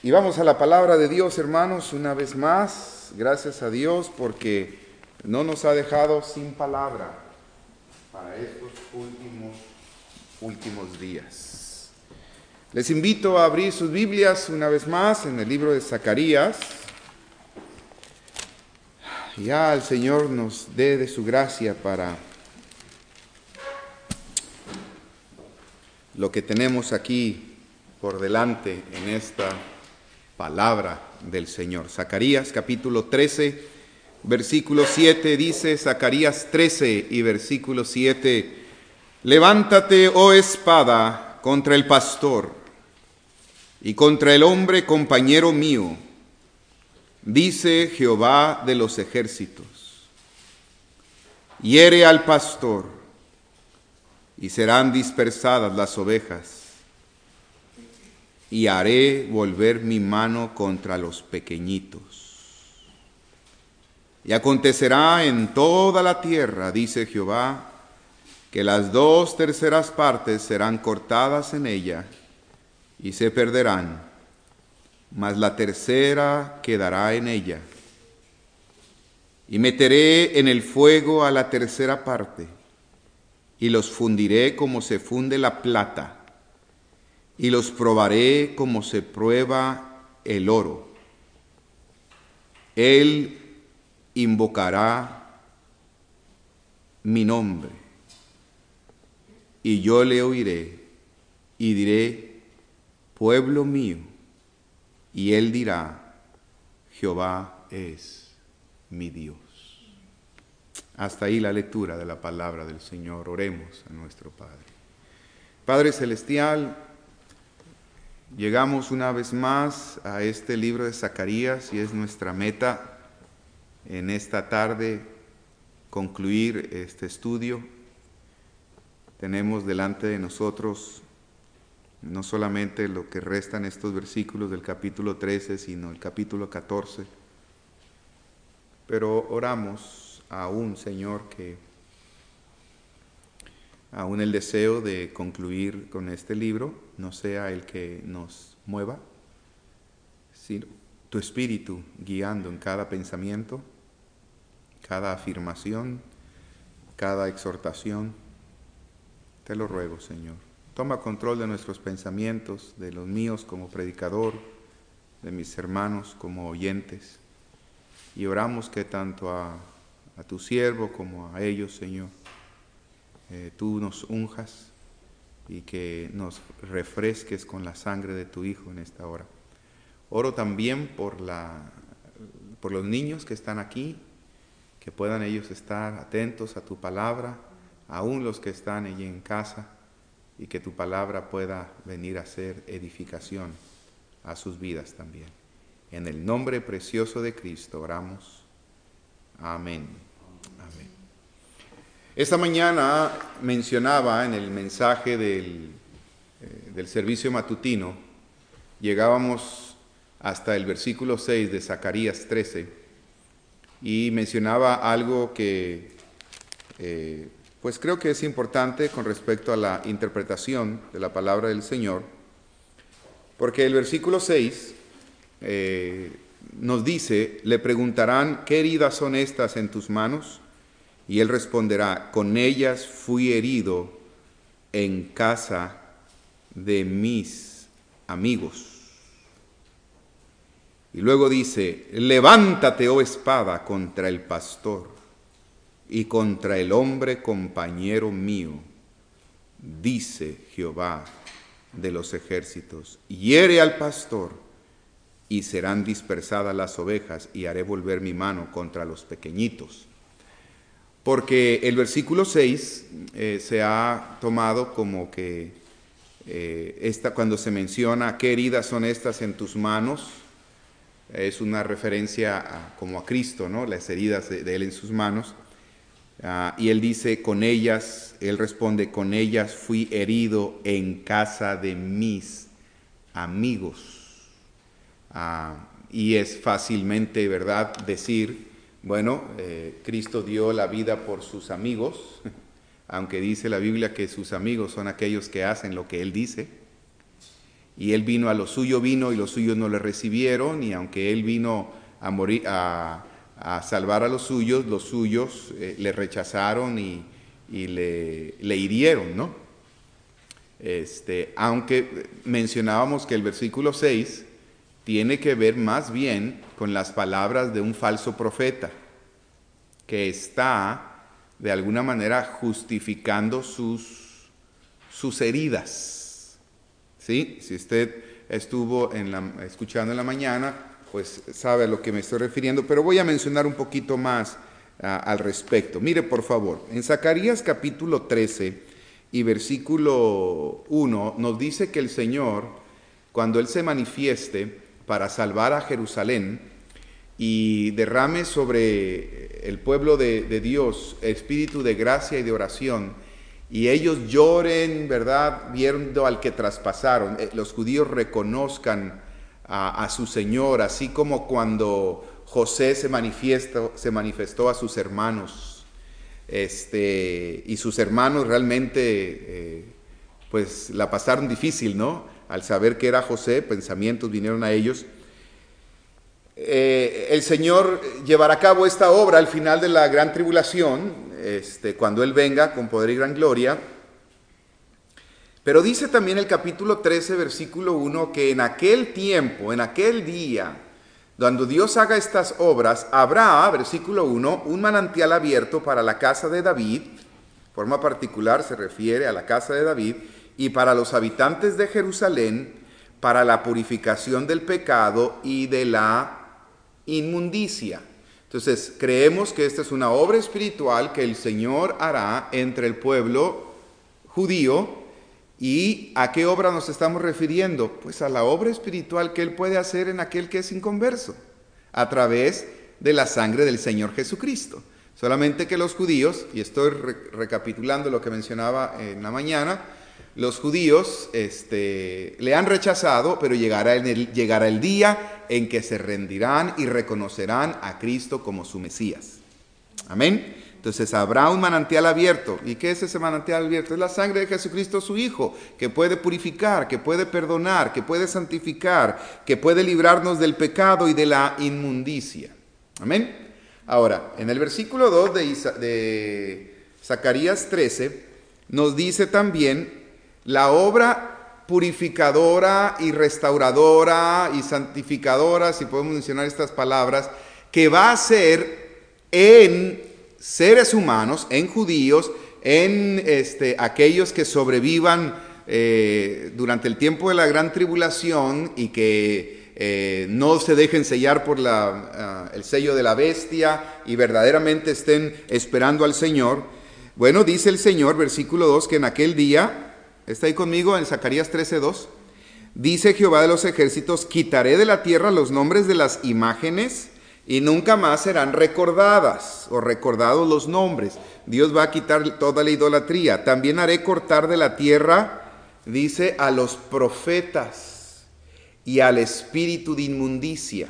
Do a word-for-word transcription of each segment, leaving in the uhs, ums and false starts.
Y vamos a la palabra de Dios, hermanos, una vez más. Gracias a Dios porque no nos ha dejado sin palabra para estos últimos, últimos días. Les invito a abrir sus Biblias una vez más en el libro de Zacarías. Ya el Señor nos dé de su gracia para lo que tenemos aquí por delante en esta palabra del Señor. Zacarías capítulo trece, versículo siete, dice Zacarías trece y versículo siete: Levántate, oh espada, contra el pastor y contra el hombre compañero mío, dice Jehová de los ejércitos. Hiere al pastor y serán dispersadas las ovejas, y haré volver mi mano contra los pequeñitos. Y acontecerá en toda la tierra, dice Jehová, que las dos terceras partes serán cortadas en ella y se perderán, mas la tercera quedará en ella. Y meteré en el fuego a la tercera parte, y los fundiré como se funde la plata, y los probaré como se prueba el oro. Él invocará mi nombre, y yo le oiré, y diré, pueblo mío, y él dirá, Jehová es mi Dios. Hasta ahí la lectura de la palabra del Señor. Oremos a nuestro Padre. Padre Celestial, llegamos una vez más a este libro de Zacarías y es nuestra meta en esta tarde concluir este estudio. Tenemos delante de nosotros no solamente lo que restan estos versículos del capítulo trece, sino el capítulo catorce. Pero oramos aún, Señor, que aún el deseo de concluir con este libro no sea el que nos mueva, sino tu Espíritu guiando en cada pensamiento, cada afirmación, cada exhortación. Te lo ruego, Señor. Toma control de nuestros pensamientos, de los míos como predicador, de mis hermanos como oyentes. Y oramos que tanto a, a tu siervo como a ellos, Señor, eh, tú nos unjas y que nos refresques con la sangre de tu Hijo en esta hora. Oro también por, la, por los niños que están aquí, que puedan ellos estar atentos a tu palabra, aún los que están allí en casa, y que tu palabra pueda venir a ser edificación a sus vidas también. En el nombre precioso de Cristo oramos. Amén. Amén. Esta mañana mencionaba en el mensaje del, eh, del servicio matutino, llegábamos hasta el versículo seis de Zacarías trece y mencionaba algo que eh, pues creo que es importante con respecto a la interpretación de la palabra del Señor, porque el versículo seis eh, nos dice, le preguntarán, ¿qué heridas son estas en tus manos? Y él responderá, con ellas fui herido en casa de mis amigos. Y luego dice, levántate, oh espada, contra el pastor y contra el hombre compañero mío, dice Jehová de los ejércitos. Hiere al pastor y serán dispersadas las ovejas, y haré volver mi mano contra los pequeñitos. Porque el versículo seis eh, se ha tomado como que eh, esta, cuando se menciona qué heridas son estas en tus manos, es una referencia a, como a Cristo, ¿no? Las heridas de, de él en sus manos. Uh, y él dice, con ellas, él responde, con ellas fui herido en casa de mis amigos. Uh, y es fácilmente, ¿verdad?, decir, bueno, eh, Cristo dio la vida por sus amigos, aunque dice la Biblia que sus amigos son aquellos que hacen lo que él dice. Y él vino, a lo suyo vino y los suyos no le recibieron, y aunque él vino a morir, a, a salvar a los suyos, los suyos eh, le rechazaron y, y le, le hirieron, ¿no? Este, aunque mencionábamos que el versículo seis tiene que ver más bien con las palabras de un falso profeta, que está de alguna manera justificando sus, sus heridas. ¿Sí? Si usted estuvo en la, escuchando en la mañana, pues sabe a lo que me estoy refiriendo, pero voy a mencionar un poquito más uh, al respecto. Mire, por favor, en Zacarías capítulo trece y versículo uno nos dice que el Señor, cuando Él se manifieste para salvar a Jerusalén y derrame sobre el pueblo de, de Dios espíritu de gracia y de oración, y ellos lloren, ¿verdad?, viendo al que traspasaron, los judíos reconozcan a, a su Señor, así como cuando José se manifestó, se manifestó a sus hermanos, este, y sus hermanos realmente eh, pues la pasaron difícil, ¿no? Al saber que era José, pensamientos vinieron a ellos. Eh, el Señor llevará a cabo esta obra al final de la gran tribulación, este, cuando Él venga con poder y gran gloria. Pero dice también el capítulo trece, versículo uno, que en aquel tiempo, en aquel día, cuando Dios haga estas obras, habrá, versículo uno, un manantial abierto para la casa de David, forma particular se refiere a la casa de David, y para los habitantes de Jerusalén, para la purificación del pecado y de la inmundicia. Entonces, creemos que esta es una obra espiritual que el Señor hará entre el pueblo judío. ¿Y a qué obra nos estamos refiriendo? Pues a la obra espiritual que Él puede hacer en aquel que es inconverso, a través de la sangre del Señor Jesucristo. Solamente que los judíos, y estoy re- recapitulando lo que mencionaba en la mañana, los judíos este, le han rechazado, pero llegará el, llegará el día en que se rendirán y reconocerán a Cristo como su Mesías. Amén. Entonces habrá un manantial abierto. ¿Y qué es ese manantial abierto? Es la sangre de Jesucristo su Hijo, que puede purificar, que puede perdonar, que puede santificar, que puede librarnos del pecado y de la inmundicia. Amén. Ahora, en el versículo dos de, Isa, de Zacarías trece, nos dice también la obra purificadora y restauradora y santificadora, si podemos mencionar estas palabras, que va a ser en seres humanos, en judíos, en este, aquellos que sobrevivan eh, durante el tiempo de la gran tribulación y que eh, no se dejen sellar por la, uh, el sello de la bestia y verdaderamente estén esperando al Señor. Bueno, dice el Señor, versículo dos, que en aquel día, ¿está ahí conmigo en Zacarías trece dos? Dice Jehová de los ejércitos, quitaré de la tierra los nombres de las imágenes y nunca más serán recordadas o recordados los nombres. Dios va a quitar toda la idolatría. También haré cortar de la tierra, dice, a los profetas y al espíritu de inmundicia.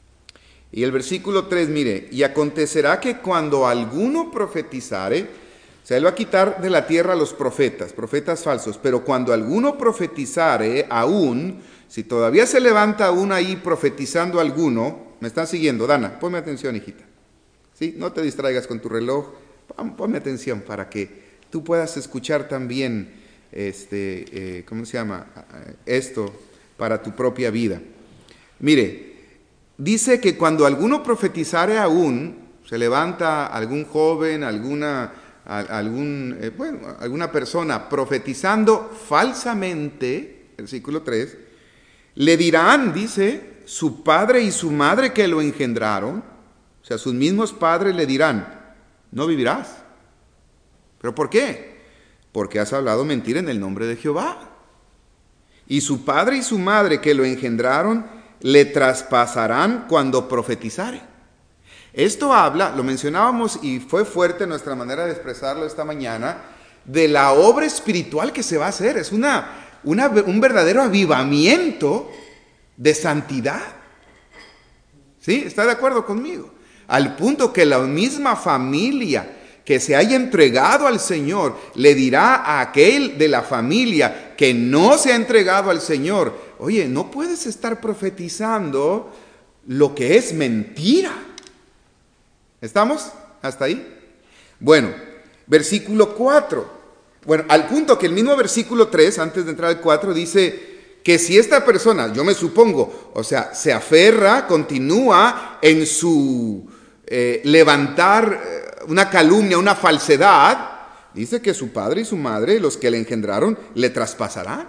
Y el versículo tres, mire, y acontecerá que cuando alguno profetizare, o sea, Él va a quitar de la tierra a los profetas, profetas falsos, pero cuando alguno profetizare aún, si todavía se levanta aún ahí profetizando alguno, ¿me están siguiendo? Dana, ponme atención, hijita. ¿Sí? No te distraigas con tu reloj, ponme atención para que tú puedas escuchar también, este, eh, ¿cómo se llama? Esto para tu propia vida. Mire, dice que cuando alguno profetizare aún, se levanta algún joven, alguna... Algún, eh, bueno, alguna persona profetizando falsamente, versículo tres, le dirán, dice, su padre y su madre que lo engendraron, o sea, sus mismos padres le dirán, no vivirás. ¿Pero por qué? Porque has hablado mentira en el nombre de Jehová. Y su padre y su madre que lo engendraron le traspasarán cuando profetizare. Esto habla, lo mencionábamos y fue fuerte nuestra manera de expresarlo esta mañana, de la obra espiritual que se va a hacer. Es una, una, un verdadero avivamiento de santidad. ¿Sí? ¿Está de acuerdo conmigo? Al punto que la misma familia que se haya entregado al Señor, le dirá a aquel de la familia que no se ha entregado al Señor, oye, no puedes estar profetizando lo que es mentira. ¿Estamos? ¿Hasta ahí? Bueno, versículo cuatro. Bueno, al punto que el mismo versículo tres, antes de entrar al cuatro, dice que si esta persona, yo me supongo, o sea, se aferra, continúa en su eh, levantar una calumnia, una falsedad, dice que su padre y su madre, los que le engendraron, le traspasarán.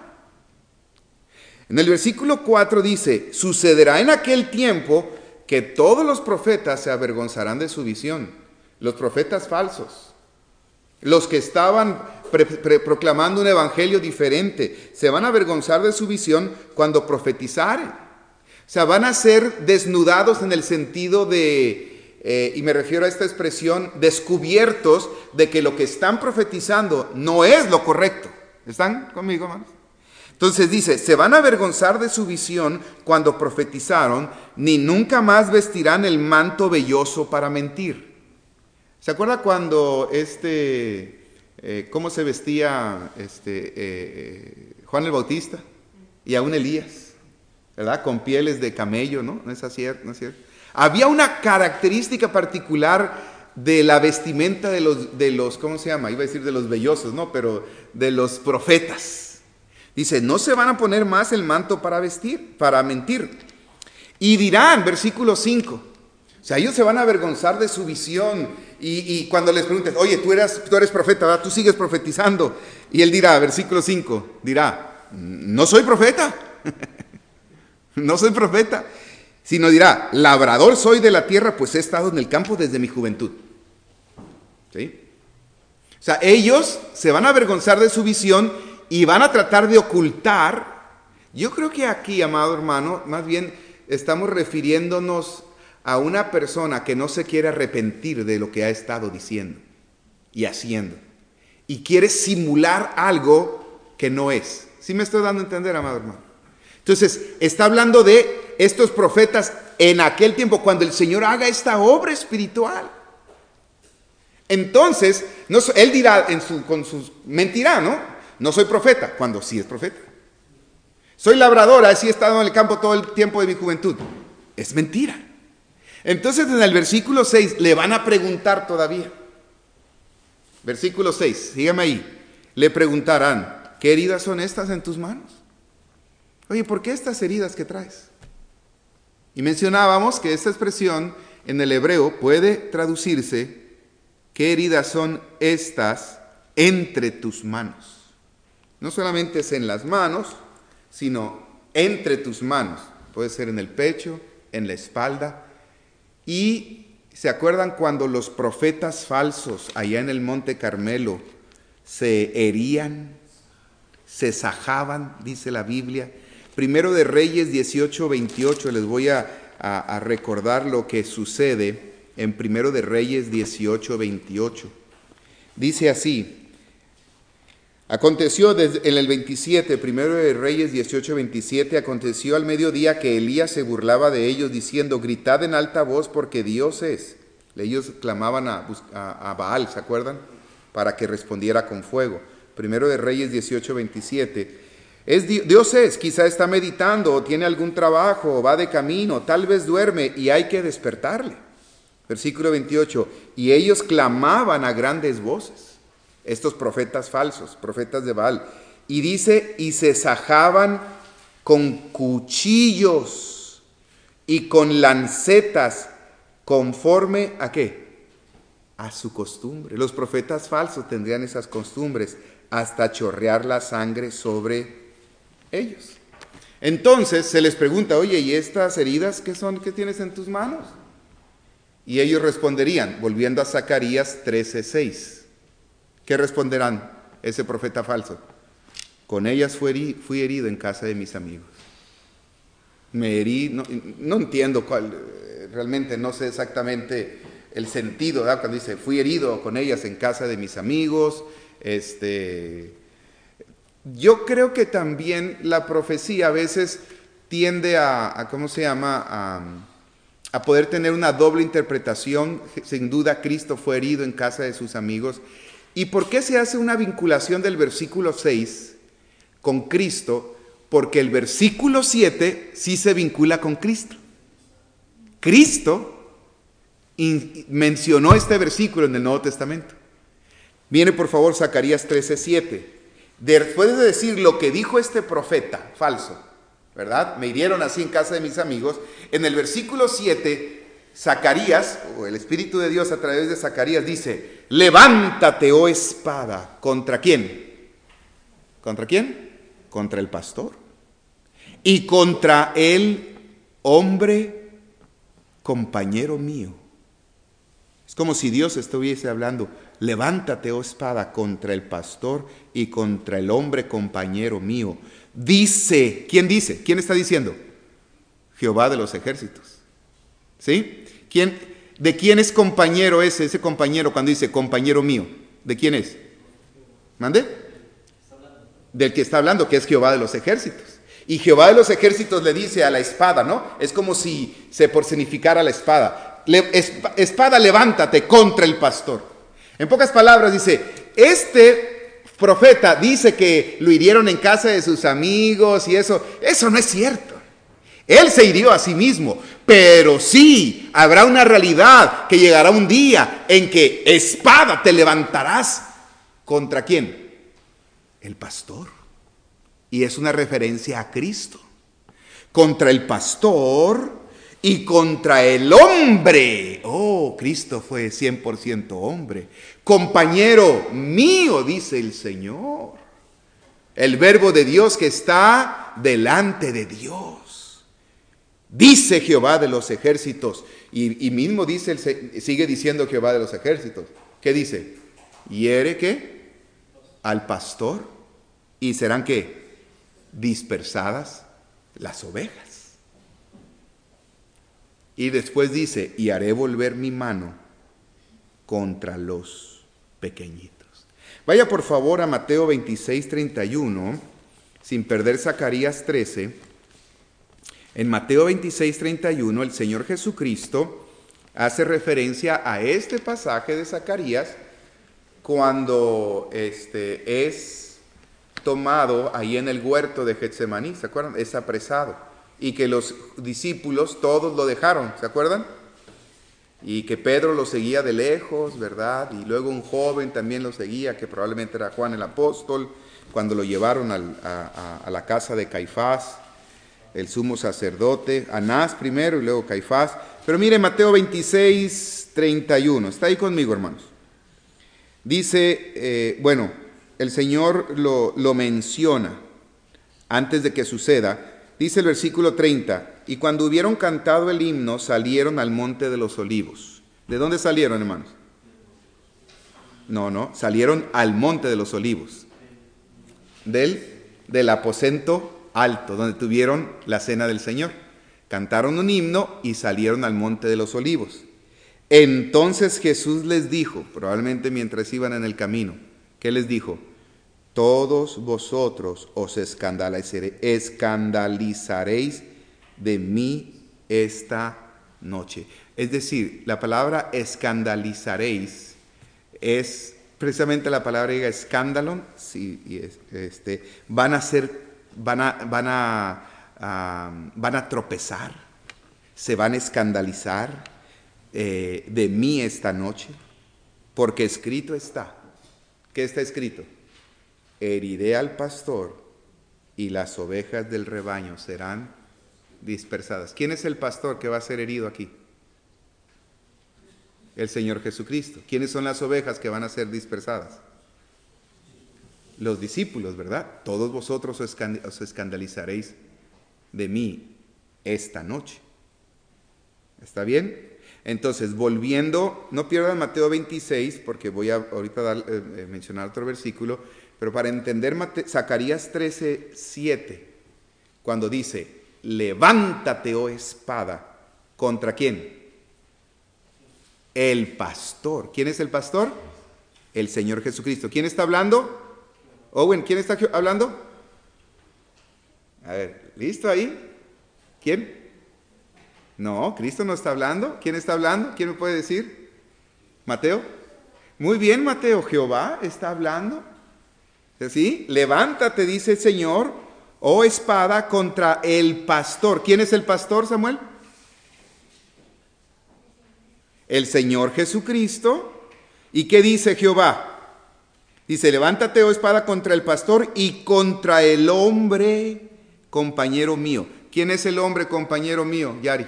En el versículo cuatro dice, sucederá en aquel tiempo que todos los profetas se avergonzarán de su visión, los profetas falsos, los que estaban pre- pre- proclamando un evangelio diferente, se van a avergonzar de su visión cuando profetizaren. O sea, van a ser desnudados en el sentido de, eh, y me refiero a esta expresión, descubiertos de que lo que están profetizando no es lo correcto. ¿Están conmigo, hermanos? Entonces dice, se van a avergonzar de su visión cuando profetizaron, ni nunca más vestirán el manto velloso para mentir. ¿Se acuerda cuando este, eh, cómo se vestía este, eh, Juan el Bautista y aún Elías? ¿Verdad? Con pieles de camello, ¿no? ¿No es así? ¿No es cierto? Había una característica particular de la vestimenta de los, de los, ¿cómo se llama? Iba a decir de los vellosos, ¿no? Pero de los profetas. Dice, no se van a poner más el manto para vestir, para mentir. Y dirán, versículo cinco, o sea, ellos se van a avergonzar de su visión. Y, y cuando les pregunten, oye, tú eres, tú eres profeta, ¿verdad? Tú sigues profetizando. Y él dirá, versículo cinco, dirá, no soy profeta. No soy profeta. Sino dirá, labrador soy de la tierra, pues he estado en el campo desde mi juventud. ¿Sí? O sea, ellos se van a avergonzar de su visión y van a tratar de ocultar. Yo creo que aquí, amado hermano, más bien estamos refiriéndonos a una persona que no se quiere arrepentir de lo que ha estado diciendo y haciendo. Y quiere simular algo que no es. ¿Sí me estoy dando a entender, amado hermano? Entonces, está hablando de estos profetas en aquel tiempo, cuando el Señor haga esta obra espiritual. Entonces, no, él dirá, en su, con sus mentirá, ¿no? No soy profeta, cuando sí es profeta. Soy labradora, así he estado en el campo todo el tiempo de mi juventud. Es mentira. Entonces en el versículo seis le van a preguntar todavía. Versículo seis, sígueme ahí. Le preguntarán, ¿qué heridas son estas en tus manos? Oye, ¿por qué estas heridas que traes? Y mencionábamos que esta expresión en el hebreo puede traducirse, ¿qué heridas son estas entre tus manos? No solamente es en las manos, sino entre tus manos. Puede ser en el pecho, en la espalda. Y ¿se acuerdan cuando los profetas falsos allá en el Monte Carmelo se herían, se sajaban, dice la Biblia? Primero de Reyes dieciocho, veintiocho, les voy a, a, a recordar lo que sucede en Primero de Reyes dieciocho, veintiocho. Dice así, aconteció desde, en el veintisiete, Primero de Reyes dieciocho, veintisiete, aconteció al mediodía que Elías se burlaba de ellos diciendo, gritad en alta voz porque Dios es. Ellos clamaban a, a, a Baal, ¿se acuerdan? Para que respondiera con fuego. Primero de Reyes dieciocho, veintisiete. Es, Dios es, quizá está meditando o tiene algún trabajo o va de camino, tal vez duerme y hay que despertarle. Versículo veintiocho, y ellos clamaban a grandes voces. Estos profetas falsos, profetas de Baal. Y dice, y se sajaban con cuchillos y con lancetas, conforme a qué? A su costumbre. Los profetas falsos tendrían esas costumbres hasta chorrear la sangre sobre ellos. Entonces se les pregunta, oye, ¿y estas heridas qué son? ¿Qué tienes en tus manos? Y ellos responderían, volviendo a Zacarías trece, seis. ¿Qué responderán ese profeta falso? Con ellas fui herido, fui herido en casa de mis amigos. Me herí, no, no entiendo cuál, realmente no sé exactamente el sentido, ¿verdad? Cuando dice, fui herido con ellas en casa de mis amigos. Este, yo creo que también la profecía a veces tiende a, a ¿cómo se llama? A, a poder tener una doble interpretación. Sin duda, Cristo fue herido en casa de sus amigos. ¿Y por qué se hace una vinculación del versículo seis con Cristo? Porque el versículo siete sí se vincula con Cristo. Cristo mencionó este versículo en el Nuevo Testamento. Viene por favor Zacarías trece, siete. Después de decir lo que dijo este profeta falso, ¿verdad? Me hirieron así en casa de mis amigos. En el versículo siete, Zacarías, o el Espíritu de Dios a través de Zacarías dice: levántate, oh espada. ¿Contra quién? ¿Contra quién? Contra el pastor. Y contra el hombre compañero mío. Es como si Dios estuviese hablando: levántate, oh espada, contra el pastor y contra el hombre compañero mío. Dice, ¿quién dice? ¿Quién está diciendo? Jehová de los ejércitos. ¿Sí? ¿Quién, ¿De quién es compañero ese, ese compañero cuando dice compañero mío? ¿De quién es? ¿Mande? Del que está hablando, que es Jehová de los ejércitos. Y Jehová de los ejércitos le dice a la espada, ¿no? Es como si se personificara la espada. Le, espada, levántate contra el pastor. En pocas palabras dice, este profeta dice que lo hirieron en casa de sus amigos y eso. Eso no es cierto. Él se hirió a sí mismo, pero sí habrá una realidad que llegará un día en que espada te levantarás. ¿Contra quién? El pastor. Y es una referencia a Cristo. Contra el pastor y contra el hombre. Oh, Cristo fue cien por ciento hombre. Compañero mío, dice el Señor. El verbo de Dios que está delante de Dios. Dice Jehová de los ejércitos. Y, y mismo dice, el, sigue diciendo Jehová de los ejércitos. ¿Qué dice? ¿Hiere qué? Al pastor. ¿Y serán qué? Dispersadas las ovejas. Y después dice, y haré volver mi mano contra los pequeñitos. Vaya por favor a Mateo veintiséis, treinta y uno, sin perder Zacarías trece. En Mateo veintiséis, treinta y uno, el Señor Jesucristo hace referencia a este pasaje de Zacarías cuando este, es tomado ahí en el huerto de Getsemaní, ¿se acuerdan? Es apresado. Y que los discípulos todos lo dejaron, ¿se acuerdan? Y que Pedro lo seguía de lejos, ¿verdad? Y luego un joven también lo seguía, que probablemente era Juan el apóstol, cuando lo llevaron al, a, a, a la casa de Caifás, el sumo sacerdote, Anás primero y luego Caifás. Pero mire Mateo veintiséis, treinta y uno, está ahí conmigo, hermanos. Dice, eh, bueno, el Señor lo, lo menciona antes de que suceda. Dice el versículo treinta, y cuando hubieron cantado el himno, salieron al monte de los olivos. ¿De dónde salieron, hermanos? No, no, salieron al monte de los olivos. Del, del aposento alto, donde tuvieron la cena del Señor. Cantaron un himno y salieron al monte de los olivos. Entonces Jesús les dijo, probablemente mientras iban en el camino, ¿qué les dijo? Todos vosotros os escandalizaréis de mí esta noche. Es decir, la palabra escandalizaréis es precisamente la palabra griega escándalon. Sí, y es, este, van a ser, van a, van a, uh, van a tropezar, se van a escandalizar eh, de mí esta noche, porque escrito está. ¿Qué está escrito? Heriré al pastor y las ovejas del rebaño serán dispersadas. ¿Quién es el pastor que va a ser herido aquí? El Señor Jesucristo. ¿Quiénes son las ovejas que van a ser dispersadas? Los discípulos, ¿verdad? Todos vosotros os escandalizaréis de mí esta noche. ¿Está bien? Entonces, volviendo, no pierdan Mateo veintiséis, porque voy a ahorita dar, eh, mencionar otro versículo, pero para entender Mate, Zacarías trece, siete, cuando dice, levántate, oh espada, ¿contra quién? El pastor. ¿Quién es el pastor? El Señor Jesucristo. ¿Quién está hablando? Owen, ¿quién está hablando? A ver, ¿listo ahí? ¿Quién? No, Cristo no está hablando. ¿Quién está hablando? ¿Quién me puede decir? ¿Mateo? Muy bien, Mateo. Jehová está hablando. ¿Sí? Levántate, dice el Señor, oh espada, contra el pastor. ¿Quién es el pastor, Samuel? El Señor Jesucristo. ¿Y qué dice Jehová? Dice, levántate, oh espada, contra el pastor y contra el hombre compañero mío. ¿Quién es el hombre compañero mío, Yari?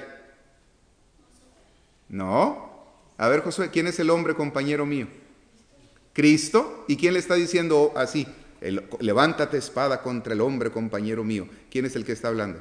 No. A ver, Josué, ¿quién es el hombre compañero mío? Cristo. ¿Y quién le está diciendo así? El, levántate, espada, contra el hombre compañero mío. ¿Quién es el que está hablando?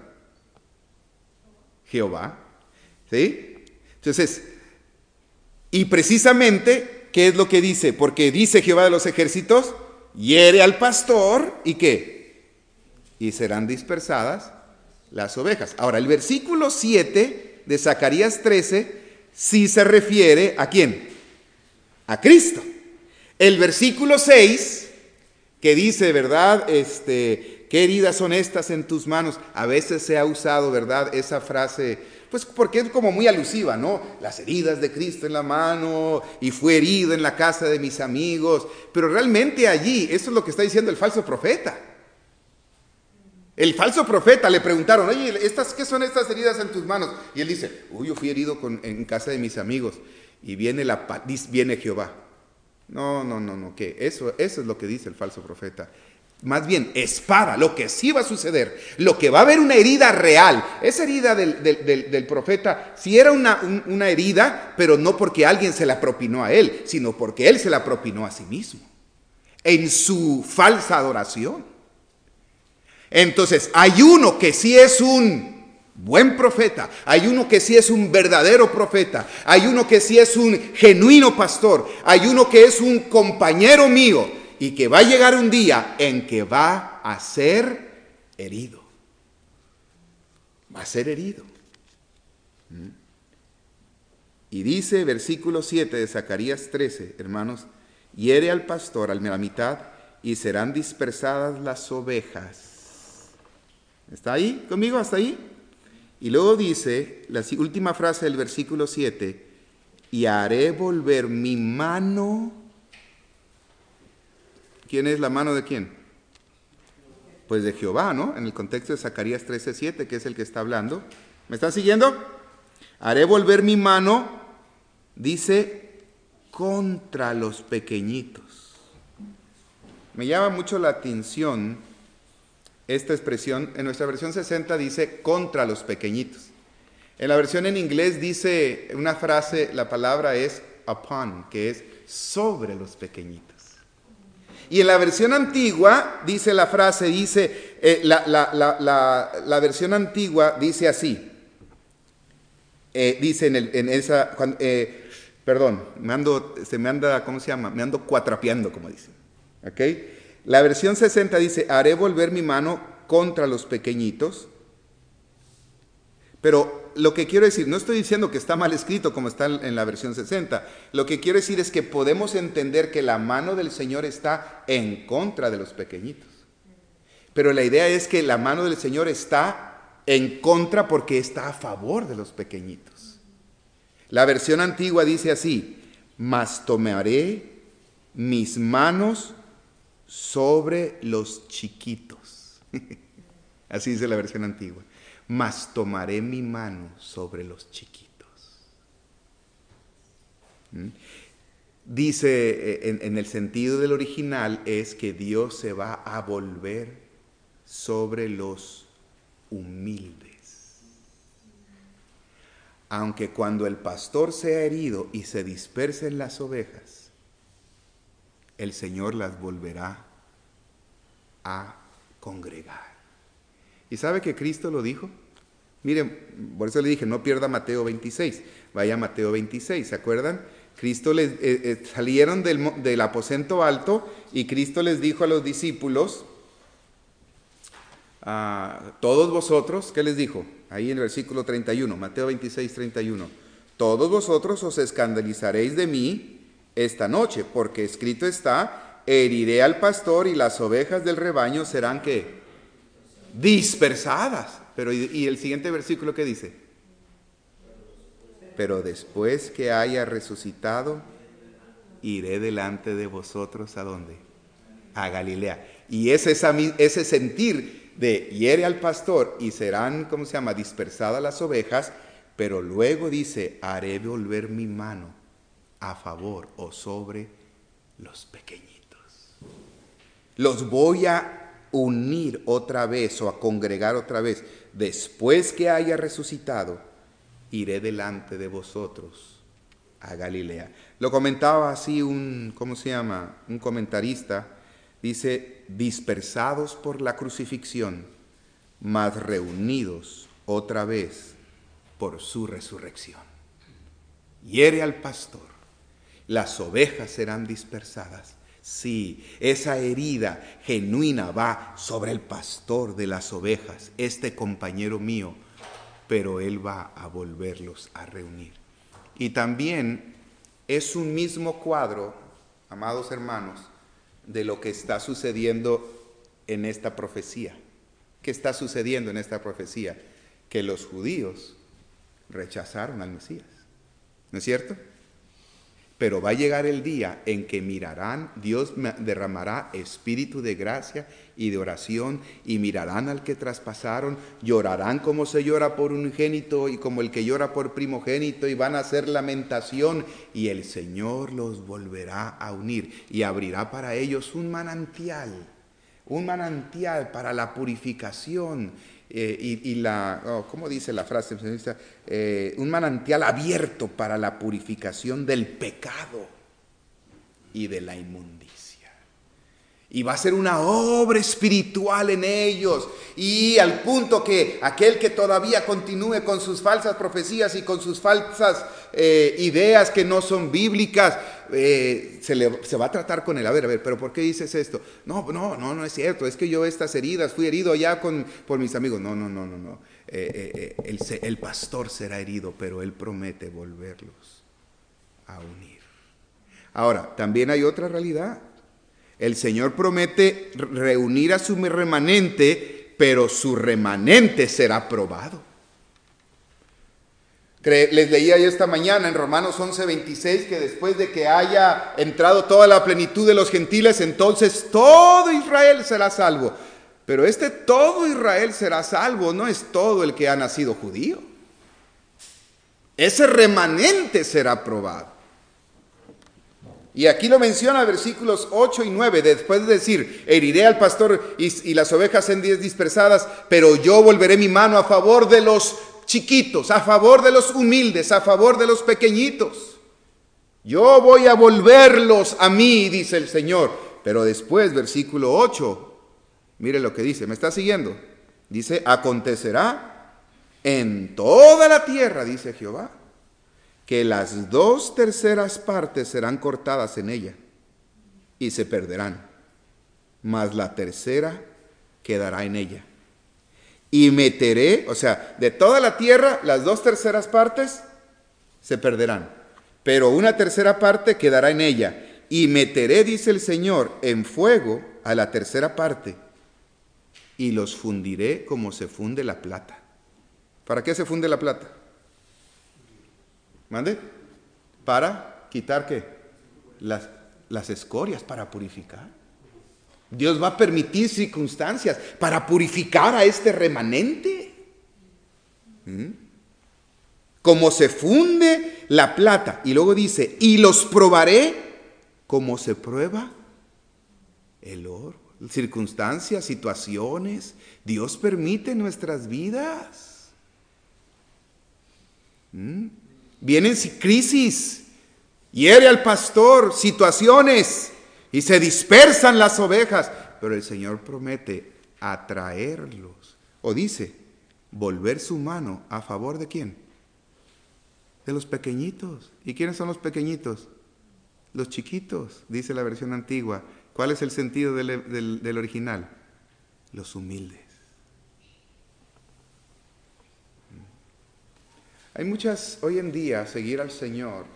Jehová. ¿Sí? Entonces, y precisamente, ¿qué es lo que dice? Porque dice Jehová de los ejércitos, hiere al pastor, ¿y qué? Y serán dispersadas las ovejas. Ahora, el versículo siete de Zacarías trece, sí se refiere, ¿a quién? A Cristo. El versículo seis, que dice, ¿verdad? Este, ¿qué heridas son estas en tus manos? A veces se ha usado, ¿verdad? Esa frase, pues porque es como muy alusiva, ¿no? Las heridas de Cristo en la mano, y fue herido en la casa de mis amigos. Pero realmente allí, eso es lo que está diciendo el falso profeta. El falso profeta le preguntaron, oye, ¿estas, ¿qué son estas heridas en tus manos? Y él dice, uy, yo fui herido con, en casa de mis amigos. Y viene, la, viene Jehová. No, no, no, no, ¿qué? Eso, eso es lo que dice el falso profeta. Más bien, espada, lo que sí va a suceder, lo que va a haber una herida real. Esa herida del, del, del, del profeta sí era una, un, una herida, pero no porque alguien se la propinó a él, sino porque él se la propinó a sí mismo, en su falsa adoración. Entonces, hay uno que sí es un buen profeta, hay uno que sí es un verdadero profeta, hay uno que sí es un genuino pastor, hay uno que es un compañero mío y que va a llegar un día en que va a ser herido. Va a ser herido. Y dice versículo siete de Zacarías trece, hermanos, hiere al pastor a la mitad y serán dispersadas las ovejas. ¿Está ahí conmigo? ¿Hasta ahí? Y luego dice, la última frase del versículo siete, y haré volver mi mano. ¿Quién es la mano de quién? Pues de Jehová, ¿no? En el contexto de Zacarías trece siete, que es el que está hablando. ¿Me están siguiendo? Haré volver mi mano, dice, contra los pequeñitos. Me llama mucho la atención esta expresión. En nuestra versión sesenta dice contra los pequeñitos. En la versión en inglés dice una frase, la palabra es upon, que es sobre los pequeñitos. Y en la versión antigua dice la frase, dice, eh, la, la, la, la, la versión antigua dice así, eh, dice en, el, en esa, cuando, eh, perdón, me ando, se me anda, ¿cómo se llama? Me ando cuatrapeando, como dicen, ¿ok? La versión sesenta dice, haré volver mi mano contra los pequeñitos. Pero lo que quiero decir, no estoy diciendo que está mal escrito como está en la versión sesenta. Lo que quiero decir es que podemos entender que la mano del Señor está en contra de los pequeñitos. Pero la idea es que la mano del Señor está en contra porque está a favor de los pequeñitos. La versión antigua dice así, mas tomaré mis manos sobre los chiquitos. Así dice la versión antigua. Mas tomaré mi mano sobre los chiquitos. ¿Mm? Dice en, en el sentido del original es que Dios se va a volver sobre los humildes. Aunque cuando el pastor sea herido y se dispersen las ovejas, el Señor las volverá a congregar. ¿Y sabe que Cristo lo dijo? Miren, por eso le dije, no pierda Mateo veintiséis, vaya a Mateo veintiséis, ¿se acuerdan? Cristo les eh, eh, salieron del, del aposento alto y Cristo les dijo a los discípulos, a todos vosotros, ¿qué les dijo? Ahí en el versículo treinta y uno, Mateo veintiséis, treinta y uno, todos vosotros os escandalizaréis de mí esta noche, porque escrito está, heriré al pastor y las ovejas del rebaño serán, ¿qué? Dispersadas. Pero ¿y, y el siguiente versículo qué dice? pero después que haya resucitado, iré delante de vosotros, ¿a dónde? A Galilea. Y es esa, ese sentir de hiere al pastor y serán, ¿cómo se llama?, dispersadas las ovejas, pero luego dice, haré volver mi mano a favor o sobre los pequeñitos. Los voy a unir otra vez o a congregar otra vez. Después que haya resucitado, iré delante de vosotros a Galilea. Lo comentaba así un, ¿cómo se llama?, un comentarista. Dice, dispersados por la crucifixión, mas reunidos otra vez por su resurrección. Hiere al pastor, las ovejas serán dispersadas. Sí, esa herida genuina va sobre el pastor de las ovejas, este compañero mío, pero él va a volverlos a reunir. Y también es un mismo cuadro, amados hermanos, de lo que está sucediendo en esta profecía. ¿Qué está sucediendo en esta profecía? Que los judíos rechazaron al Mesías, ¿no es cierto? Pero va a llegar el día en que mirarán, Dios derramará espíritu de gracia y de oración, y mirarán al que traspasaron, llorarán como se llora por unigénito y como el que llora por primogénito, y van a hacer lamentación, y el Señor los volverá a unir y abrirá para ellos un manantial, un manantial para la purificación. Eh, y, y la, oh, ¿cómo dice la frase? Eh, un manantial abierto para la purificación del pecado y de la inmundicia. Y va a ser una obra espiritual en ellos. Y al punto que aquel que todavía continúe con sus falsas profecías y con sus falsas eh, ideas que no son bíblicas, eh, se, le, se va a tratar con él. A ver, a ver, pero ¿por qué dices esto? No, no, no, no es cierto. Es que yo estas heridas, fui herido allá con, por mis amigos. No, no, no, no, no. Eh, eh, el, el pastor será herido, pero él promete volverlos a unir. Ahora, también hay otra realidad. El Señor promete reunir a su remanente, pero su remanente será probado. Les leía yo esta mañana en Romanos once veintiséis que después de que haya entrado toda la plenitud de los gentiles, entonces todo Israel será salvo. Pero este todo Israel será salvo no es todo el que ha nacido judío. Ese remanente será probado. Y aquí lo menciona versículos ocho y nueve, después de decir, heriré al pastor y, y las ovejas en diez dispersadas, pero yo volveré mi mano a favor de los chiquitos, a favor de los humildes, a favor de los pequeñitos. Yo voy a volverlos a mí, dice el Señor. Pero después, versículo ocho, mire lo que dice, ¿me está siguiendo? Dice, acontecerá en toda la tierra, dice Jehová, que las dos terceras partes serán cortadas en ella y se perderán, mas la tercera quedará en ella. Y meteré, o sea, de toda la tierra, las dos terceras partes se perderán, pero una tercera parte quedará en ella. Y meteré, dice el Señor, en fuego a la tercera parte y los fundiré como se funde la plata. ¿Para qué se funde la plata? ¿Mande? Para quitar ¿qué? Las, las escorias, para purificar. Dios va a permitir circunstancias para purificar a este remanente. ¿Mm? Como se funde la plata. Y luego dice, y los probaré como se prueba el oro. Circunstancias, situaciones. Dios permite nuestras vidas. ¿Mm? Vienen crisis, hiere al pastor, situaciones, y se dispersan las ovejas, pero el Señor promete atraerlos, o dice, volver su mano a favor de ¿quién? De los pequeñitos. ¿Y quiénes son los pequeñitos? Los chiquitos, dice la versión antigua. ¿Cuál es el sentido del, del, del original? Los humildes. Hay muchas, hoy en día, seguir al Señor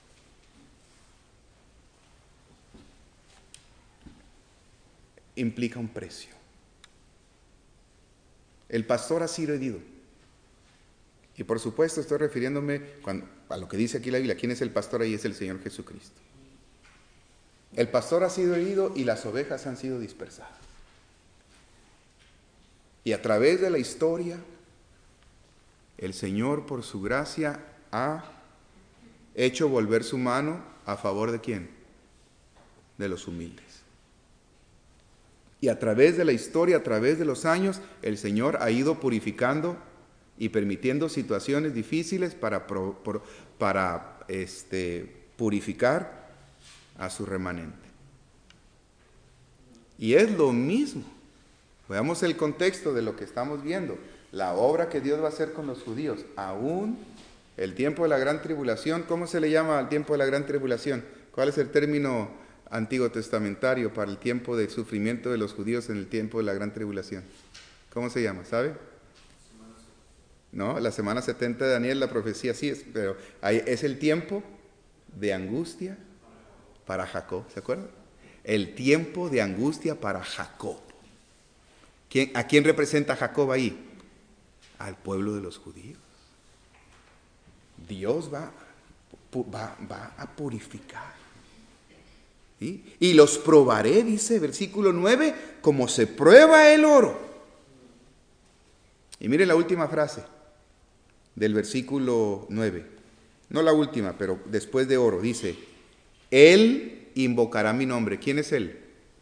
implica un precio. El pastor ha sido herido. Y por supuesto estoy refiriéndome cuando, a lo que dice aquí la Biblia. ¿Quién es el pastor ahí? Es el Señor Jesucristo. El pastor ha sido herido y las ovejas han sido dispersadas. Y a través de la historia, el Señor por su gracia ha hecho volver su mano a favor de ¿quién? De los humildes. Y a través de la historia, a través de los años, el Señor ha ido purificando y permitiendo situaciones difíciles para, para este, purificar a su remanente. Y es lo mismo. Veamos el contexto de lo que estamos viendo. La obra que Dios va a hacer con los judíos. Aún el tiempo de la gran tribulación. ¿Cómo se le llama al tiempo de la gran tribulación? ¿Cuál es el término antiguo testamentario para el tiempo de sufrimiento de los judíos en el tiempo de la gran tribulación? ¿Cómo se llama? ¿Sabe? No, la semana setenta de Daniel, la profecía sí es, pero ahí es el tiempo de angustia para Jacob. ¿Se acuerdan? El tiempo de angustia para Jacob. ¿Quién, ¿A quién representa Jacob ahí? Al pueblo de los judíos. Dios va, va, va a purificar. ¿Sí? Y los probaré, dice versículo nueve, como se prueba el oro. Y mire la última frase del versículo nueve. No la última, pero después de oro. Dice, Él invocará mi nombre. ¿Quién es Él?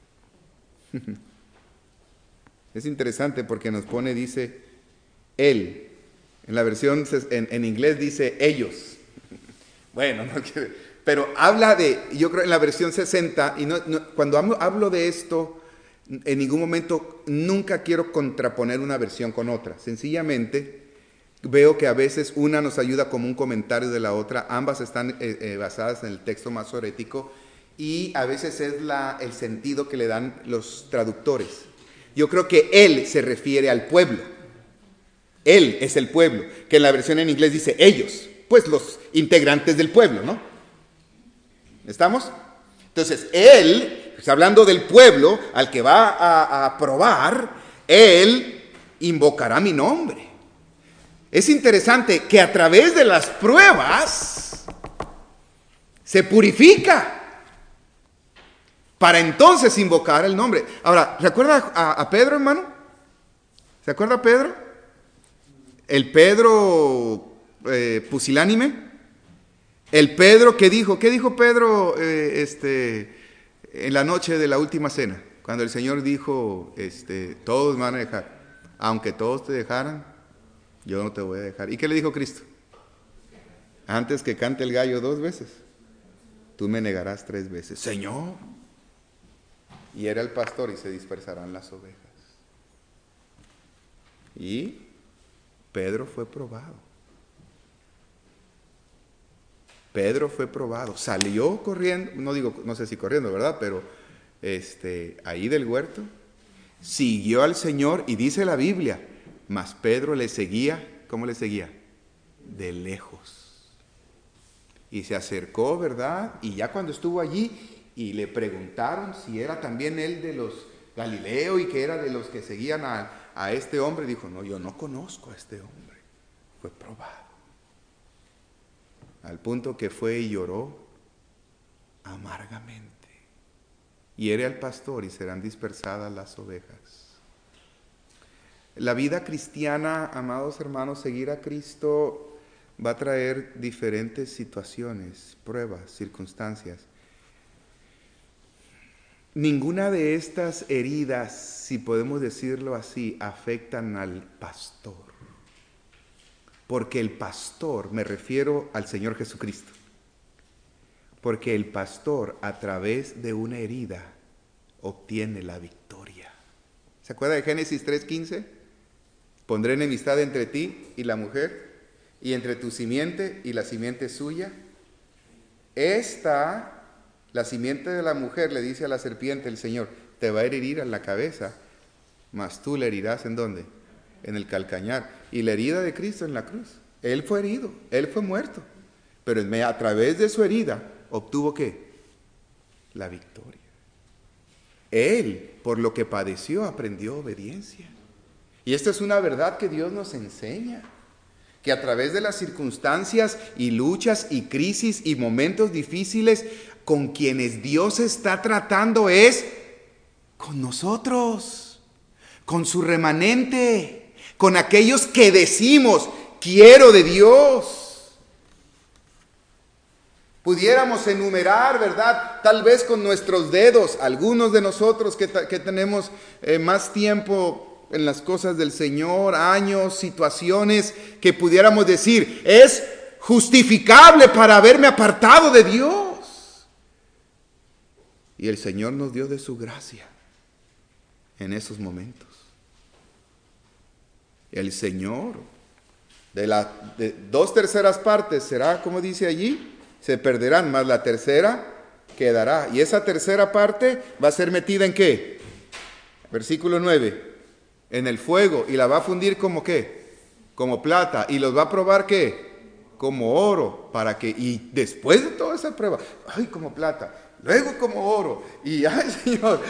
Es interesante porque nos pone, dice, Él. En la versión en, en inglés dice ellos. Bueno, no quiere, pero habla de, yo creo en la versión sesenta, y no, no, cuando hablo de esto, en ningún momento, nunca quiero contraponer una versión con otra. Sencillamente, veo que a veces una nos ayuda como un comentario de la otra. Ambas están eh, eh, basadas en el texto masorético, y a veces es la, el sentido que le dan los traductores. Yo creo que Él se refiere al pueblo. Él es el pueblo, que en la versión en inglés dice ellos, pues los integrantes del pueblo, ¿no? ¿Estamos? Entonces, Él, está hablando del pueblo al que va a, a probar, Él invocará mi nombre. Es interesante que a través de las pruebas se purifica para entonces invocar el nombre. Ahora, ¿se acuerda a, a Pedro, hermano? ¿Se acuerda a Pedro? El Pedro eh, pusilánime. El Pedro que dijo, ¿qué dijo Pedro eh, este, en la noche de la última cena? Cuando el Señor dijo, este, todos me van a dejar. Aunque todos te dejaran, yo no te voy a dejar. ¿Y qué le dijo Cristo? Antes que cante el gallo dos veces, tú me negarás tres veces. Señor. Y era el pastor y se dispersarán las ovejas. Y Pedro fue probado. Pedro fue probado. Salió corriendo, no digo, no sé si corriendo, ¿verdad? Pero este, ahí del huerto, siguió al Señor y dice la Biblia, mas Pedro le seguía, ¿cómo le seguía? De lejos. Y se acercó, ¿verdad? Y ya cuando estuvo allí y le preguntaron si era también él de los Galileo y que era de los que seguían a, a este hombre, dijo, no, yo no conozco a este hombre. Fue probado. Al punto que fue y lloró amargamente. Hiere al pastor y serán dispersadas las ovejas. La vida cristiana, amados hermanos, seguir a Cristo va a traer diferentes situaciones, pruebas, circunstancias. Ninguna de estas heridas, si podemos decirlo así, afectan al pastor. Porque el pastor, me refiero al Señor Jesucristo, porque el pastor a través de una herida obtiene la victoria. ¿Se acuerda de Génesis tres quince? Pondré enemistad entre ti y la mujer, y entre tu simiente y la simiente suya. Esta... La simiente de la mujer le dice a la serpiente el Señor, te va a herir en la cabeza, mas tú le herirás ¿en dónde? En el calcañar. Y la herida de Cristo en la cruz. Él fue herido, Él fue muerto. Pero a través de su herida obtuvo ¿qué? La victoria. Él, por lo que padeció, aprendió obediencia. Y esta es una verdad que Dios nos enseña. que a través de las circunstancias y luchas y crisis y momentos difíciles, con quienes Dios está tratando es con nosotros, con su remanente, con aquellos que decimos, quiero de Dios. Pudiéramos enumerar, ¿verdad? Tal vez con nuestros dedos, algunos de nosotros que, que tenemos eh, más tiempo en las cosas del Señor, años, situaciones, que pudiéramos decir, es justificable para haberme apartado de Dios. Y el Señor nos dio de su gracia en esos momentos. El Señor, de las de dos terceras partes será, como dice allí, se perderán, más la tercera quedará. Y esa tercera parte va a ser metida ¿en qué? Versículo nueve. En el fuego, y la va a fundir como ¿qué? Como plata, y los va a probar ¿qué? Como oro, para que, y después de toda esa prueba, ay, como plata, luego como oro, y ay, Señor,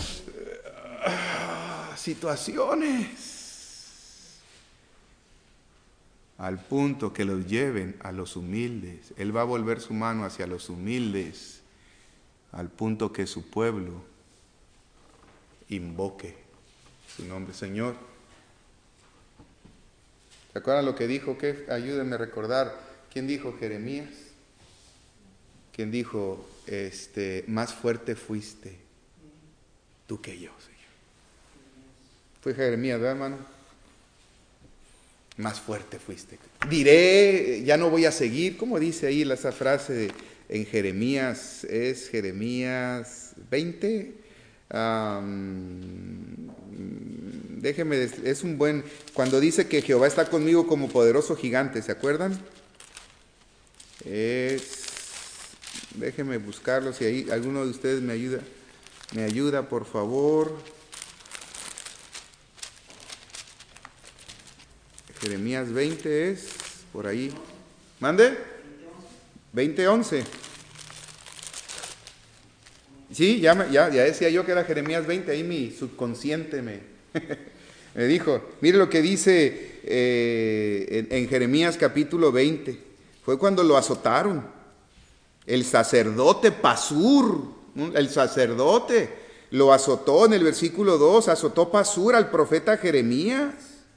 ah, situaciones, al punto que los lleven a los humildes. Él va a volver su mano hacia los humildes, al punto que su pueblo invoque su nombre. Señor, ¿se acuerdan lo que dijo? ¿Qué? Ayúdenme a recordar. ¿Quién dijo? Jeremías. ¿Quién dijo? Este, más fuerte fuiste tú que yo, Señor. Fue Jeremías, ¿verdad, hermano? Más fuerte fuiste. Diré, ya no voy a seguir. ¿Cómo dice ahí esa frase de, en Jeremías? Es Jeremías veinte. Um, déjeme, es un buen, cuando dice que Jehová está conmigo como poderoso gigante, ¿se acuerdan? Es, déjeme buscarlo, si ahí alguno de ustedes me ayuda, me ayuda por favor. Jeremías veinte es, por ahí, ¿mande? veinte once. Sí, ya, ya, ya decía yo que era Jeremías veinte, ahí mi subconsciente me, me dijo, mire lo que dice eh, en, en Jeremías capítulo veinte, fue cuando lo azotaron, el sacerdote Pasur, el sacerdote lo azotó en el versículo dos, azotó Pasur al profeta Jeremías.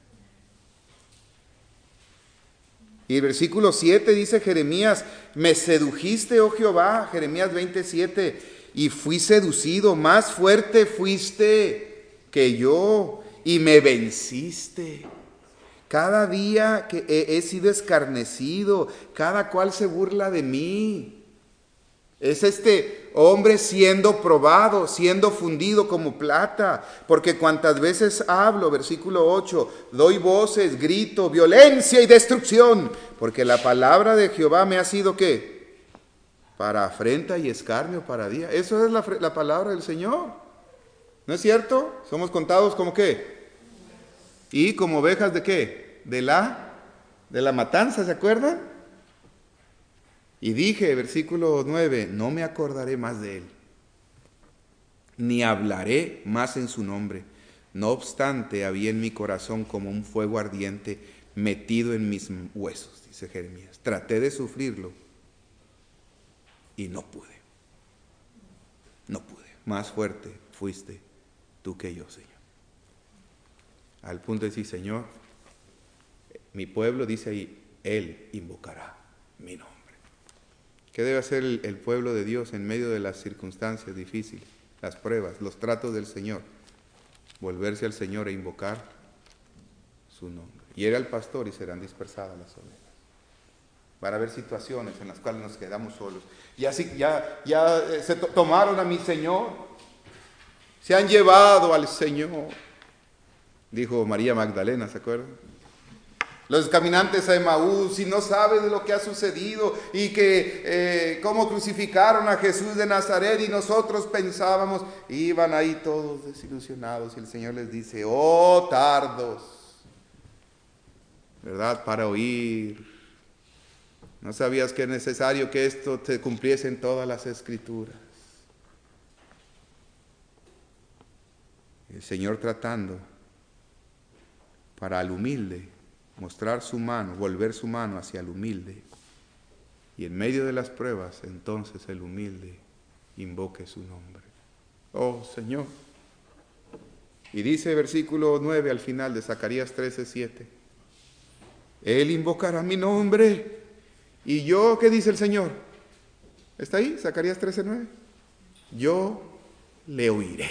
Y el versículo siete dice Jeremías, me sedujiste, oh Jehová, Jeremías veintisiete, y fui seducido, más fuerte fuiste que yo, y me venciste. Cada día que he, he sido escarnecido, cada cual se burla de mí. Es este hombre siendo probado, siendo fundido como plata, porque cuantas veces hablo, versículo ocho, doy voces, grito, violencia y destrucción, porque la palabra de Jehová me ha sido ¿qué? Para afrenta y escarnio para día. Eso es la, la palabra del Señor. ¿No es cierto? Somos contados como ¿qué? Y como ovejas de ¿qué? De la, de la matanza, ¿se acuerdan? Y dije, versículo nueve, no me acordaré más de él, ni hablaré más en su nombre. No obstante, había en mi corazón como un fuego ardiente metido en mis huesos, dice Jeremías. Traté de sufrirlo y no pude. No pude. Más fuerte fuiste tú que yo, Señor. Al punto de decir, Señor, mi pueblo, dice ahí, Él invocará mi nombre. ¿Qué debe hacer el, el pueblo de Dios en medio de las circunstancias difíciles, las pruebas, los tratos del Señor? Volverse al Señor e invocar su nombre. Hiere al pastor y serán dispersadas las ovejas. Van a haber situaciones en las cuales nos quedamos solos. Ya, ya, ya eh, se to tomaron a mi Señor, se han llevado al Señor, dijo María Magdalena, ¿se acuerdan? Los caminantes a Emaús, si no saben de lo que ha sucedido y que eh, cómo crucificaron a Jesús de Nazaret y nosotros pensábamos, iban ahí todos desilusionados y el Señor les dice, oh tardos, ¿verdad? Para oír. ¿No sabías que es necesario que esto te cumpliese en todas las Escrituras? El Señor tratando para al humilde mostrar su mano, volver su mano hacia el humilde. Y en medio de las pruebas, entonces el humilde invoque su nombre. Oh Señor. Y dice versículo nueve al final de Zacarías trece, siete. Él invocará mi nombre. Y yo, ¿qué dice el Señor? ¿Está ahí? Zacarías trece, nueve. Yo le oiré.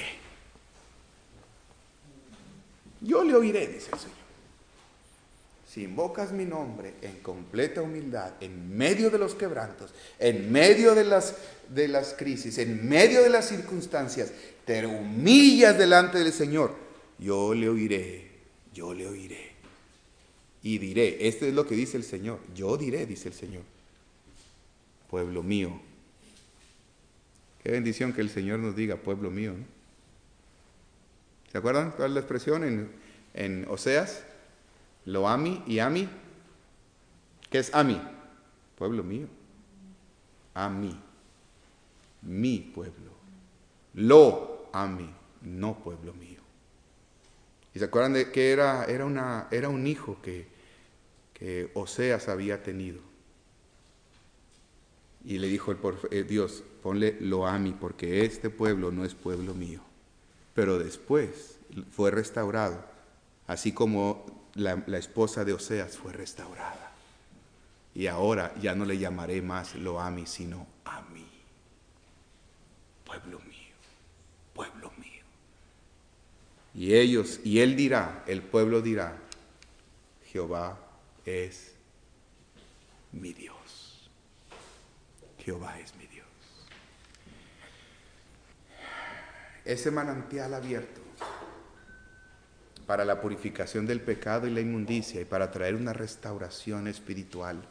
Yo le oiré, dice el Señor. Si invocas mi nombre en completa humildad, en medio de los quebrantos, en medio de las, de las crisis, en medio de las circunstancias, te humillas delante del Señor, yo le oiré, yo le oiré. Y diré, esto es lo que dice el Señor, yo diré, dice el Señor, pueblo mío. Qué bendición que el Señor nos diga, pueblo mío, ¿no? ¿Se acuerdan cuál es la expresión en, en Oseas? Lo ami y ami. ¿Qué es ami? Pueblo mío. Ami. Mi pueblo. Lo ami, no pueblo mío. ¿Y se acuerdan de que era, era, una, era un hijo que, que Oseas había tenido? Y le dijo el eh, Dios, ponle lo ami, porque este pueblo no es pueblo mío. Pero después fue restaurado, así como la, la esposa de Oseas fue restaurada. Y ahora ya no le llamaré más lo ami, sino a mí. Pueblo mío, pueblo mío. Y ellos, y él dirá, el pueblo dirá, Jehová es mi Dios. Jehová es mi Dios. Ese manantial abierto para la purificación del pecado y la inmundicia y para traer una restauración espiritual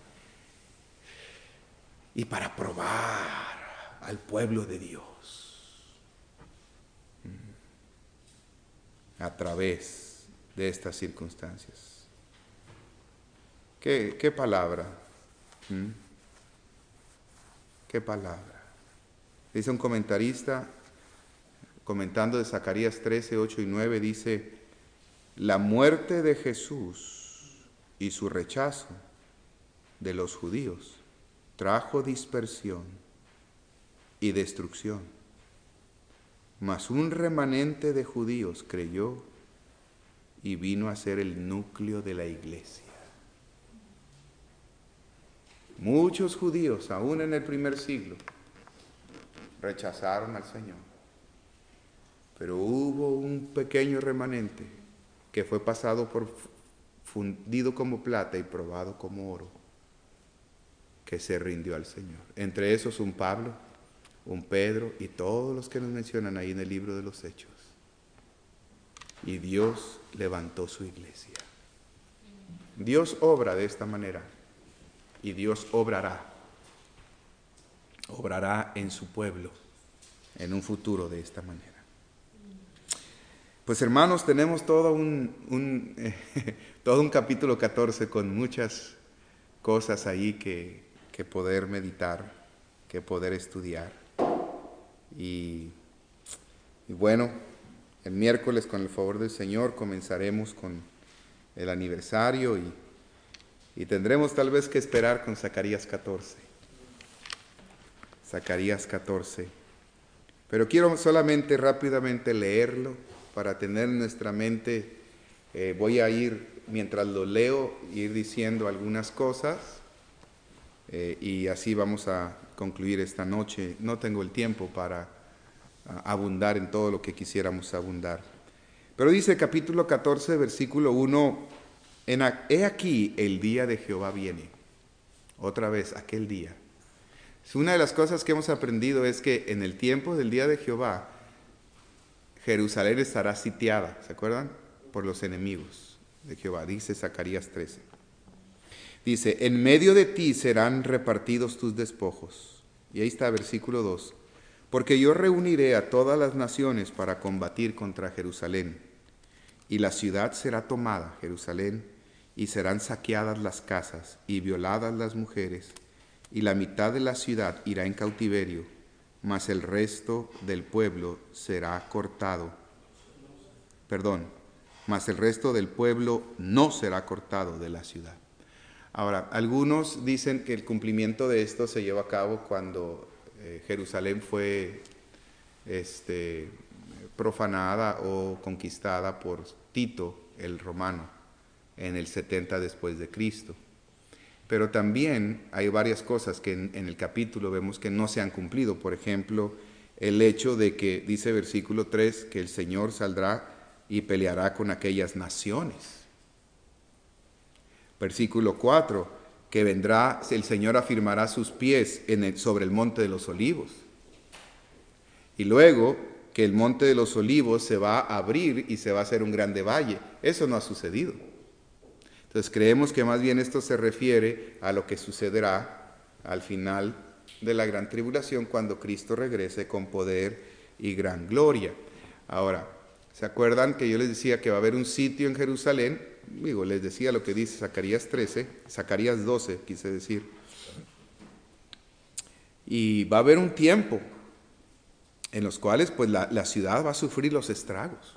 y para probar al pueblo de Dios a través de estas circunstancias. ¿Qué, qué palabra? ¿Mm? ¿Qué palabra? Dice un comentarista, comentando de Zacarías trece, ocho y nueve, dice: la muerte de Jesús y su rechazo de los judíos trajo dispersión y destrucción, mas un remanente de judíos creyó y vino a ser el núcleo de la iglesia. Muchos judíos, aún en el primer siglo, rechazaron al Señor, pero hubo un pequeño remanente que fue pasado por fundido como plata y probado como oro, que se rindió al Señor. Entre esos un Pablo, un Pedro y todos los que nos mencionan ahí en el libro de los Hechos. Y Dios levantó su iglesia. Dios obra de esta manera y Dios obrará. Obrará en su pueblo en un futuro de esta manera. Pues hermanos, tenemos todo un, un, eh, todo un capítulo catorce con muchas cosas ahí que, que poder meditar, que poder estudiar. Y, y bueno, el miércoles con el favor del Señor comenzaremos con el aniversario y, y tendremos tal vez que esperar con Zacarías catorce. Zacarías catorce. Pero quiero solamente rápidamente leerlo para tener en nuestra mente. Eh, voy a ir, mientras lo leo, ir diciendo algunas cosas eh, y así vamos a concluir esta noche. No tengo el tiempo para uh, abundar en todo lo que quisiéramos abundar. Pero dice capítulo catorce, versículo uno, en a, he aquí el día de Jehová viene. Otra vez, aquel día. Una de las cosas que hemos aprendido es que en el tiempo del día de Jehová, Jerusalén estará sitiada, ¿se acuerdan? Por los enemigos de Jehová, dice Zacarías trece. Dice, en medio de ti serán repartidos tus despojos. Y ahí está versículo dos. Porque yo reuniré a todas las naciones para combatir contra Jerusalén. Y la ciudad será tomada, Jerusalén, y serán saqueadas las casas y violadas las mujeres. Y la mitad de la ciudad irá en cautiverio, mas el resto del pueblo será cortado. Perdón. mas el resto del pueblo no será cortado de la ciudad. Ahora, algunos dicen que el cumplimiento de esto se lleva a cabo cuando eh, Jerusalén fue este, profanada o conquistada por Tito el romano en el setenta después de Cristo. Pero también hay varias cosas que en, en el capítulo vemos que no se han cumplido. Por ejemplo, el hecho de que dice versículo tres que el Señor saldrá y peleará con aquellas naciones. Versículo cuatro, que vendrá, el Señor afirmará sus pies en el, sobre el monte de los olivos. Y luego que el monte de los olivos se va a abrir y se va a hacer un grande valle. Eso no ha sucedido. Entonces creemos que más bien esto se refiere a lo que sucederá al final de la gran tribulación cuando Cristo regrese con poder y gran gloria. Ahora, ¿se acuerdan que yo les decía que va a haber un sitio en Jerusalén? Digo, les decía lo que dice Zacarías trece, Zacarías doce, quise decir. Y va a haber un tiempo en los cuales pues la, la ciudad va a sufrir los estragos.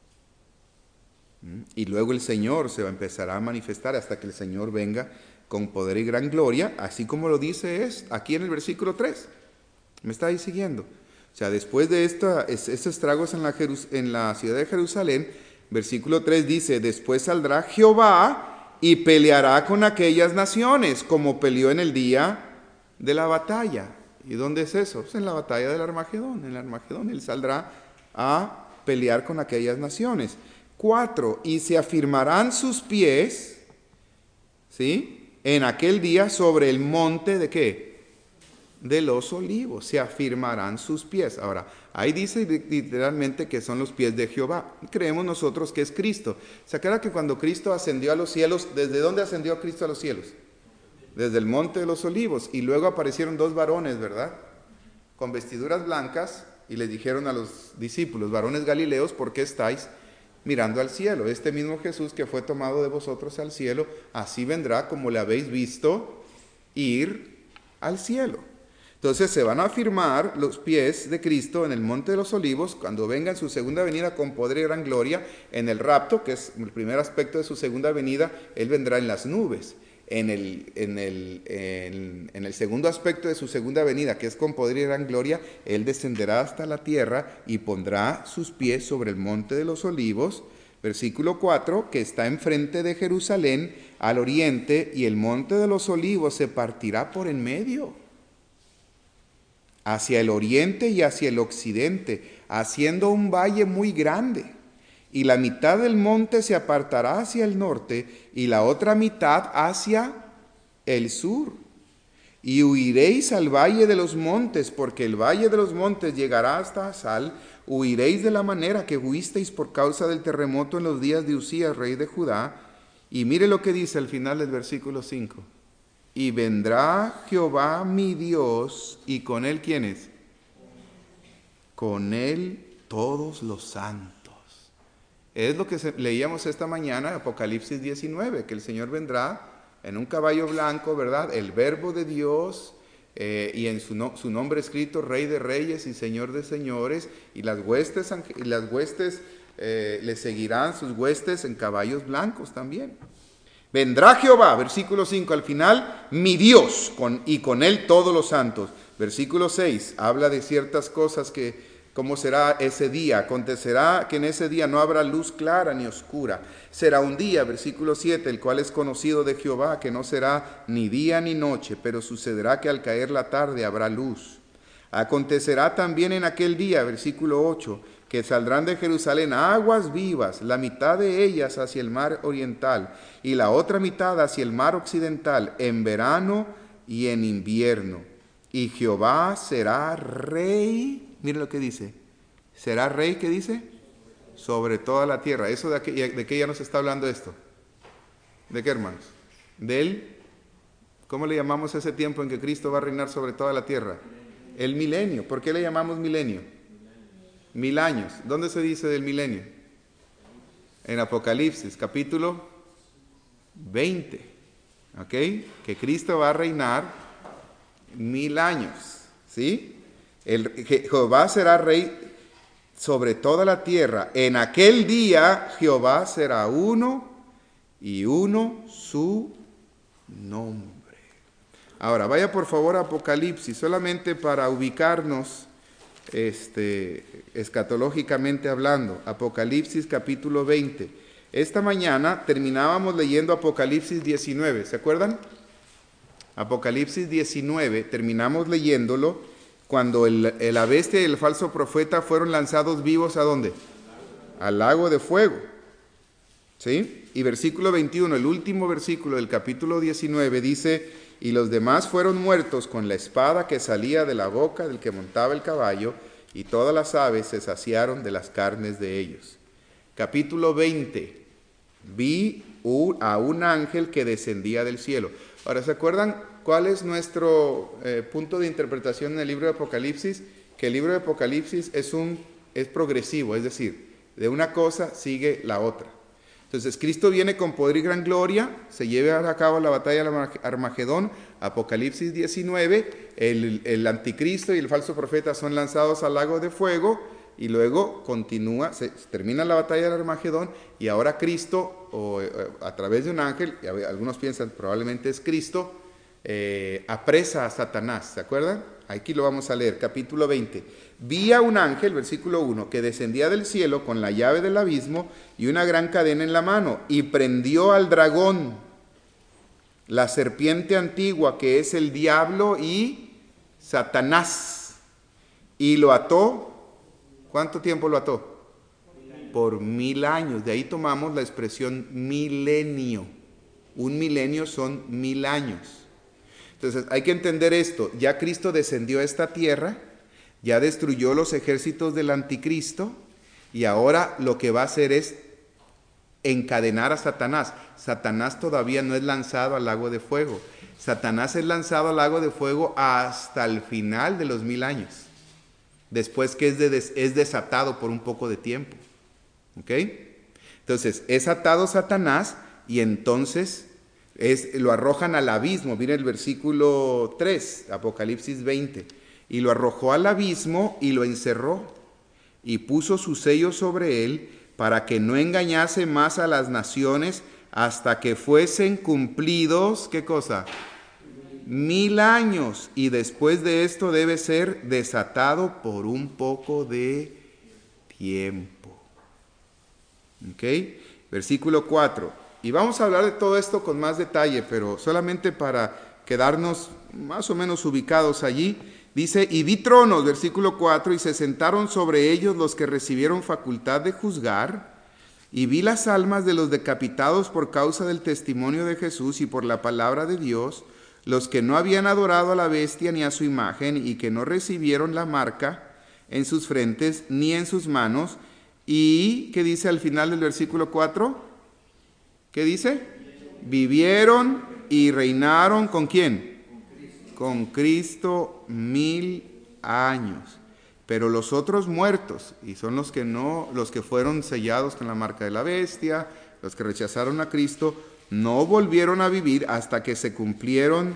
Y luego el Señor se va a empezar a manifestar hasta que el Señor venga con poder y gran gloria, así como lo dice es aquí en el versículo tres. ¿Me está ahí siguiendo? O sea, después de esta, estos estragos en la, en la ciudad de Jerusalén, versículo tres dice, después saldrá Jehová y peleará con aquellas naciones, como peleó en el día de la batalla. ¿Y dónde es eso? Es en la batalla del Armagedón. En el Armagedón Él saldrá a pelear con aquellas naciones. Cuatro, y se afirmarán sus pies, ¿sí? En aquel día sobre el monte de ¿qué? De los olivos, se afirmarán sus pies. Ahora, ahí dice literalmente que son los pies de Jehová. Creemos nosotros que es Cristo. ¿Se acuerdan que cuando Cristo ascendió a los cielos, ¿desde dónde ascendió Cristo a los cielos? Desde el monte de los olivos. Y luego aparecieron dos varones, ¿verdad? Con vestiduras blancas, y les dijeron a los discípulos, varones galileos, ¿por qué estáis mirando al cielo? Este mismo Jesús que fue tomado de vosotros al cielo, así vendrá como le habéis visto ir al cielo. Entonces se van a afirmar los pies de Cristo en el monte de los olivos cuando venga en su segunda venida con poder y gran gloria. En el rapto, que es el primer aspecto de su segunda venida, Él vendrá en las nubes. En el, en, el, en, en el segundo aspecto de su segunda venida, que es con poder y gran gloria, Él descenderá hasta la tierra y pondrá sus pies sobre el monte de los olivos, versículo cuatro, que está enfrente de Jerusalén al oriente, y el monte de los olivos se partirá por en medio, hacia el oriente y hacia el occidente, haciendo un valle muy grande. Y la mitad del monte se apartará hacia el norte y la otra mitad hacia el sur. Y huiréis al valle de los montes, porque el valle de los montes llegará hasta Asal. Huiréis de la manera que huisteis por causa del terremoto en los días de Usías, rey de Judá. Y mire lo que dice al final del versículo cinco. Y vendrá Jehová mi Dios, y con él, ¿quiénes? Con él todos los santos. Es lo que leíamos esta mañana, Apocalipsis diecinueve, que el Señor vendrá en un caballo blanco, ¿verdad? El Verbo de Dios, eh, y en su, no, su nombre escrito, Rey de Reyes y Señor de Señores, y las huestes, y las huestes eh, le seguirán, sus huestes en caballos blancos también. Vendrá Jehová, versículo cinco, al final, mi Dios, con, y con él todos los santos. Versículo seis, habla de ciertas cosas que ¿cómo será ese día? Acontecerá que en ese día no habrá luz clara ni oscura. Será un día, versículo siete, el cual es conocido de Jehová, que no será ni día ni noche, pero sucederá que al caer la tarde habrá luz. Acontecerá también en aquel día, versículo ocho, que saldrán de Jerusalén aguas vivas, la mitad de ellas hacia el mar oriental y la otra mitad hacia el mar occidental, en verano y en invierno. Y Jehová será rey. Mire lo que dice. ¿Será rey? ¿Qué dice? Sobre toda la tierra. ¿Eso de qué, de qué ya nos está hablando esto? ¿De qué, hermanos? Del, ¿cómo le llamamos a ese tiempo en que Cristo va a reinar sobre toda la tierra? El milenio. ¿Por qué le llamamos milenio? Mil años. ¿Dónde se dice del milenio? En Apocalipsis, capítulo veinte. ¿Ok? Que Cristo va a reinar mil años. ¿Sí? El, Jehová será rey sobre toda la tierra. En aquel día Jehová será uno y uno su nombre. Ahora, vaya por favor a Apocalipsis, solamente para ubicarnos este, escatológicamente hablando. Apocalipsis capítulo veinte. Esta mañana terminábamos leyendo Apocalipsis diecinueve, ¿se acuerdan? Apocalipsis diecinueve, terminamos leyéndolo cuando el, el, la bestia y el falso profeta fueron lanzados vivos ¿a dónde? Al lago de fuego. ¿Sí? Y versículo veintiuno, el último versículo del capítulo diecinueve dice: y los demás fueron muertos con la espada que salía de la boca del que montaba el caballo, y todas las aves se saciaron de las carnes de ellos. Capítulo veinte, vi un, a un ángel que descendía del cielo. Ahora, ¿se acuerdan cuál es nuestro eh, punto de interpretación en el libro de Apocalipsis? Que el libro de Apocalipsis es, un, es progresivo, es decir, de una cosa sigue la otra. Entonces, Cristo viene con poder y gran gloria, se lleva a cabo la batalla de Armagedón, Apocalipsis diecinueve, el, el anticristo y el falso profeta son lanzados al lago de fuego, y luego continúa, se termina la batalla de Armagedón, y ahora Cristo, o, a través de un ángel, y algunos piensan probablemente es Cristo, eh, apresa a Satanás, ¿se acuerdan? Aquí lo vamos a leer, capítulo veinte. Vi a un ángel, versículo uno, que descendía del cielo con la llave del abismo y una gran cadena en la mano, y prendió al dragón, la serpiente antigua, que es el diablo y Satanás, y lo ató. ¿Cuánto tiempo lo ató? Por mil años. De ahí tomamos la expresión milenio. Un milenio son mil años. Entonces hay que entender esto. Ya Cristo descendió a esta tierra, ya destruyó los ejércitos del anticristo, y ahora lo que va a hacer es encadenar a Satanás. Satanás todavía no es lanzado al lago de fuego. Satanás es lanzado al lago de fuego hasta el final de los mil años. Después que es, de des, es desatado por un poco de tiempo. ¿Ok? Entonces, es atado Satanás y entonces es, lo arrojan al abismo. Miren el versículo tres, Apocalipsis veinte. Y lo arrojó al abismo y lo encerró, y puso su sello sobre él, para que no engañase más a las naciones hasta que fuesen cumplidos, ¿qué cosa? Mil años, y después de esto debe ser desatado por un poco de tiempo. ¿Ok? Versículo cuatro. Y vamos a hablar de todo esto con más detalle, pero solamente para quedarnos más o menos ubicados allí. Dice, y vi tronos, versículo cuatro, y se sentaron sobre ellos los que recibieron facultad de juzgar, y vi las almas de los decapitados por causa del testimonio de Jesús y por la palabra de Dios, los que no habían adorado a la bestia ni a su imagen, y que no recibieron la marca en sus frentes ni en sus manos. Y, ¿qué dice al final del versículo cuatro? ¿Qué dice? Vivieron y reinaron, ¿con quién? Con Cristo mil años. Pero los otros muertos, y son los que no, los que fueron sellados con la marca de la bestia, los que rechazaron a Cristo, no volvieron a vivir hasta que se cumplieron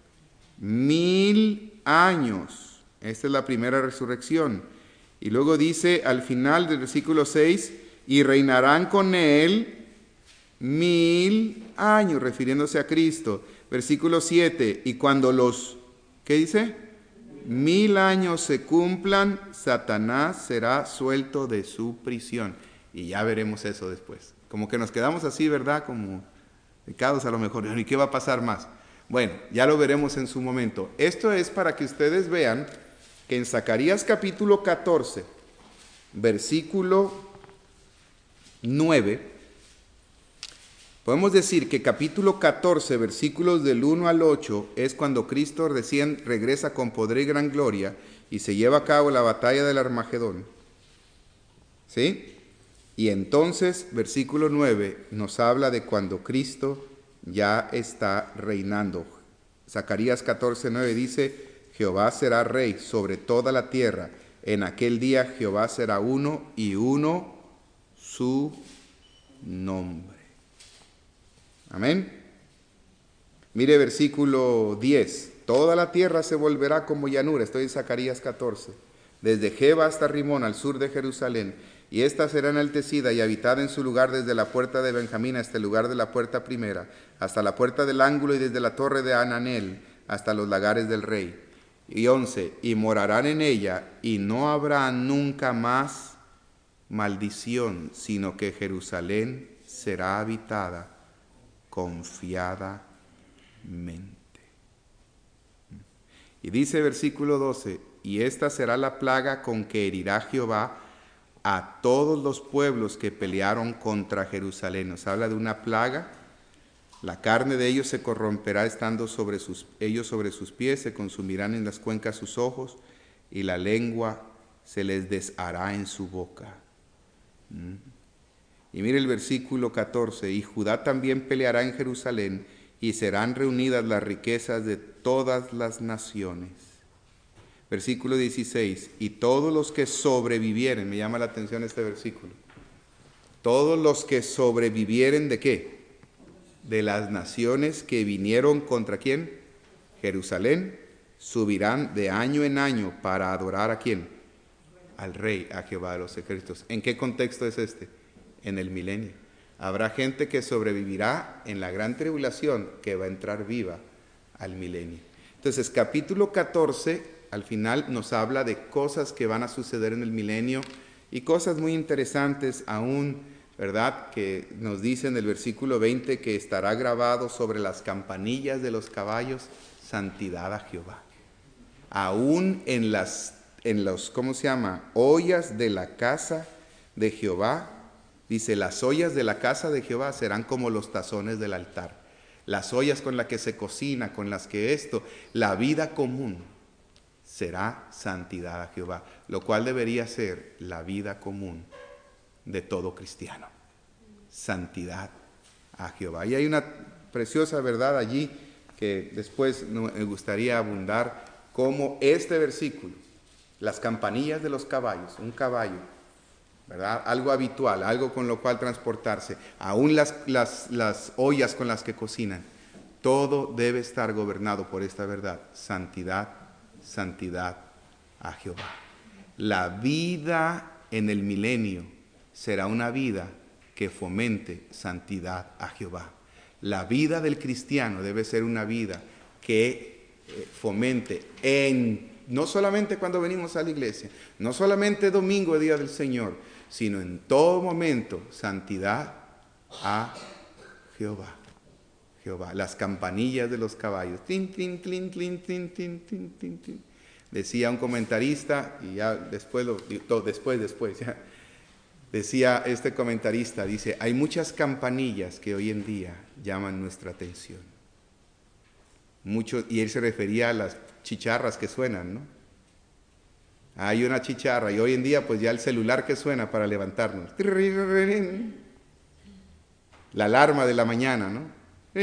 mil años. Esta es la primera resurrección. Y luego dice al final del versículo seis, y reinarán con él mil años, refiriéndose a Cristo. Versículo siete, y cuando los, ¿qué dice? Mil años se cumplan, Satanás será suelto de su prisión. Y ya veremos eso después. Como que nos quedamos así, ¿verdad? Como pecados a lo mejor. ¿Y qué va a pasar más? Bueno, ya lo veremos en su momento. Esto es para que ustedes vean que en Zacarías capítulo catorce, versículo nueve, podemos decir que capítulo catorce, versículos del uno al ocho, es cuando Cristo recién regresa con poder y gran gloria y se lleva a cabo la batalla del Armagedón. ¿Sí? Y entonces, versículo nueve, nos habla de cuando Cristo ya está reinando. Zacarías catorce, nueve dice, Jehová será rey sobre toda la tierra. En aquel día Jehová será uno y uno su nombre. Amén. Mire versículo diez. Toda la tierra se volverá como llanura. Estoy en Zacarías catorce. desde Geba hasta Rimón, al sur de Jerusalén, y ésta será enaltecida y habitada en su lugar desde la puerta de Benjamín hasta el lugar de la puerta primera, hasta la puerta del ángulo y desde la torre de Ananel hasta los lagares del rey. Y once, y morarán en ella, y no habrá nunca más maldición, sino que Jerusalén será habitada confiadamente. Y dice versículo doce, y esta será la plaga con que herirá Jehová a todos los pueblos que pelearon contra Jerusalén. Nos habla de una plaga. La carne de ellos se corromperá estando sobre sus, ellos sobre sus pies, se consumirán en las cuencas sus ojos, y la lengua se les deshará en su boca. ¿Mm? Y mire el versículo catorce, y Judá también peleará en Jerusalén, y serán reunidas las riquezas de todas las naciones. Versículo dieciséis, y todos los que sobrevivieren, me llama la atención este versículo, todos los que sobrevivieren ¿de qué? De las naciones que vinieron contra ¿quién? Jerusalén, subirán de año en año para adorar ¿a quién? Al Rey, a Jehová de los ejércitos. ¿En qué contexto es este? En el milenio. Habrá gente que sobrevivirá en la gran tribulación, que va a entrar viva al milenio. Entonces, capítulo catorce, al final nos habla de cosas que van a suceder en el milenio y cosas muy interesantes aún, ¿verdad? Que nos dice en el versículo veinte que estará grabado sobre las campanillas de los caballos, santidad a Jehová. Aún en las, en los, ¿cómo se llama? Ollas de la casa de Jehová, dice, las ollas de la casa de Jehová serán como los tazones del altar. Las ollas con las que se cocina, con las que esto, la vida común será santidad a Jehová, lo cual debería ser la vida común de todo cristiano. Santidad a Jehová. Y hay una preciosa verdad allí que después me gustaría abundar, como este versículo, las campanillas de los caballos, un caballo, ¿verdad? Algo habitual, algo con lo cual transportarse, aún las, las, las ollas con las que cocinan, todo debe estar gobernado por esta verdad, santidad, santidad a Jehová. La vida en el milenio será una vida que fomente santidad a Jehová. La vida del cristiano debe ser una vida que eh, fomente en, no solamente cuando venimos a la iglesia, no solamente domingo, día del Señor, sino en todo momento, santidad a Jehová. Jehová, las campanillas de los caballos. Tin, tin, tin, tin, tin, tin, tin, tin, tin. Decía un comentarista, y ya después, lo, después, después, ya, decía este comentarista, dice, hay muchas campanillas que hoy en día llaman nuestra atención. Mucho, y él se refería a las chicharras que suenan, ¿no? Hay una chicharra, y hoy en día pues ya el celular que suena para levantarnos. La alarma de la mañana, ¿no?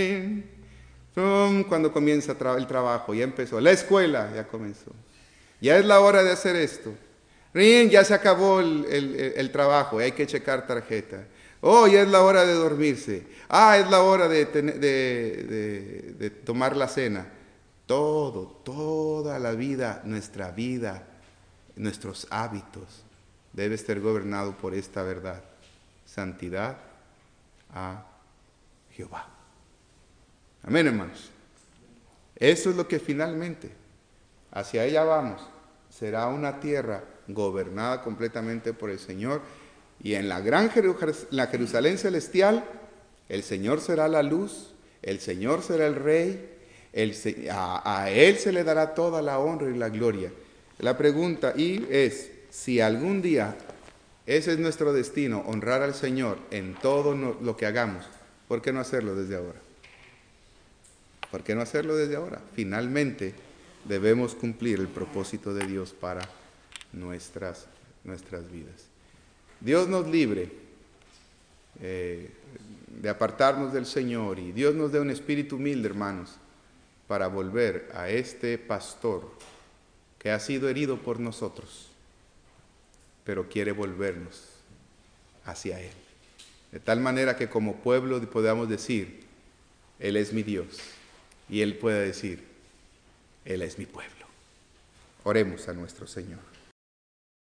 Cuando comienza el trabajo, ya empezó. La escuela ya comenzó. Ya es la hora de hacer esto. Ya se acabó el, el, el trabajo, hay que checar tarjeta. Oh, ya es la hora de dormirse. Ah, es la hora de, tener, de, de, de tomar la cena. Todo, toda la vida, nuestra vida, nuestros hábitos, debe estar gobernado por esta verdad. Santidad a Jehová. Amén, hermanos. Eso es lo que finalmente, hacia ella vamos, será una tierra gobernada completamente por el Señor, y en la gran Jerus- la Jerusalén celestial, el Señor será la luz, el Señor será el Rey, el, a, a Él se le dará toda la honra y la gloria. La pregunta y es, si algún día ese es nuestro destino, honrar al Señor en todo lo que hagamos, ¿por qué no hacerlo desde ahora? ¿Por qué no hacerlo desde ahora? Finalmente debemos cumplir el propósito de Dios para nuestras, nuestras vidas. Dios nos libre eh, de apartarnos del Señor, y Dios nos dé un espíritu humilde, hermanos, para volver a este pastor que ha sido herido por nosotros, pero quiere volvernos hacia Él. De tal manera que como pueblo podamos decir, Él es mi Dios. Y Él puede decir, Él es mi pueblo. Oremos a nuestro Señor.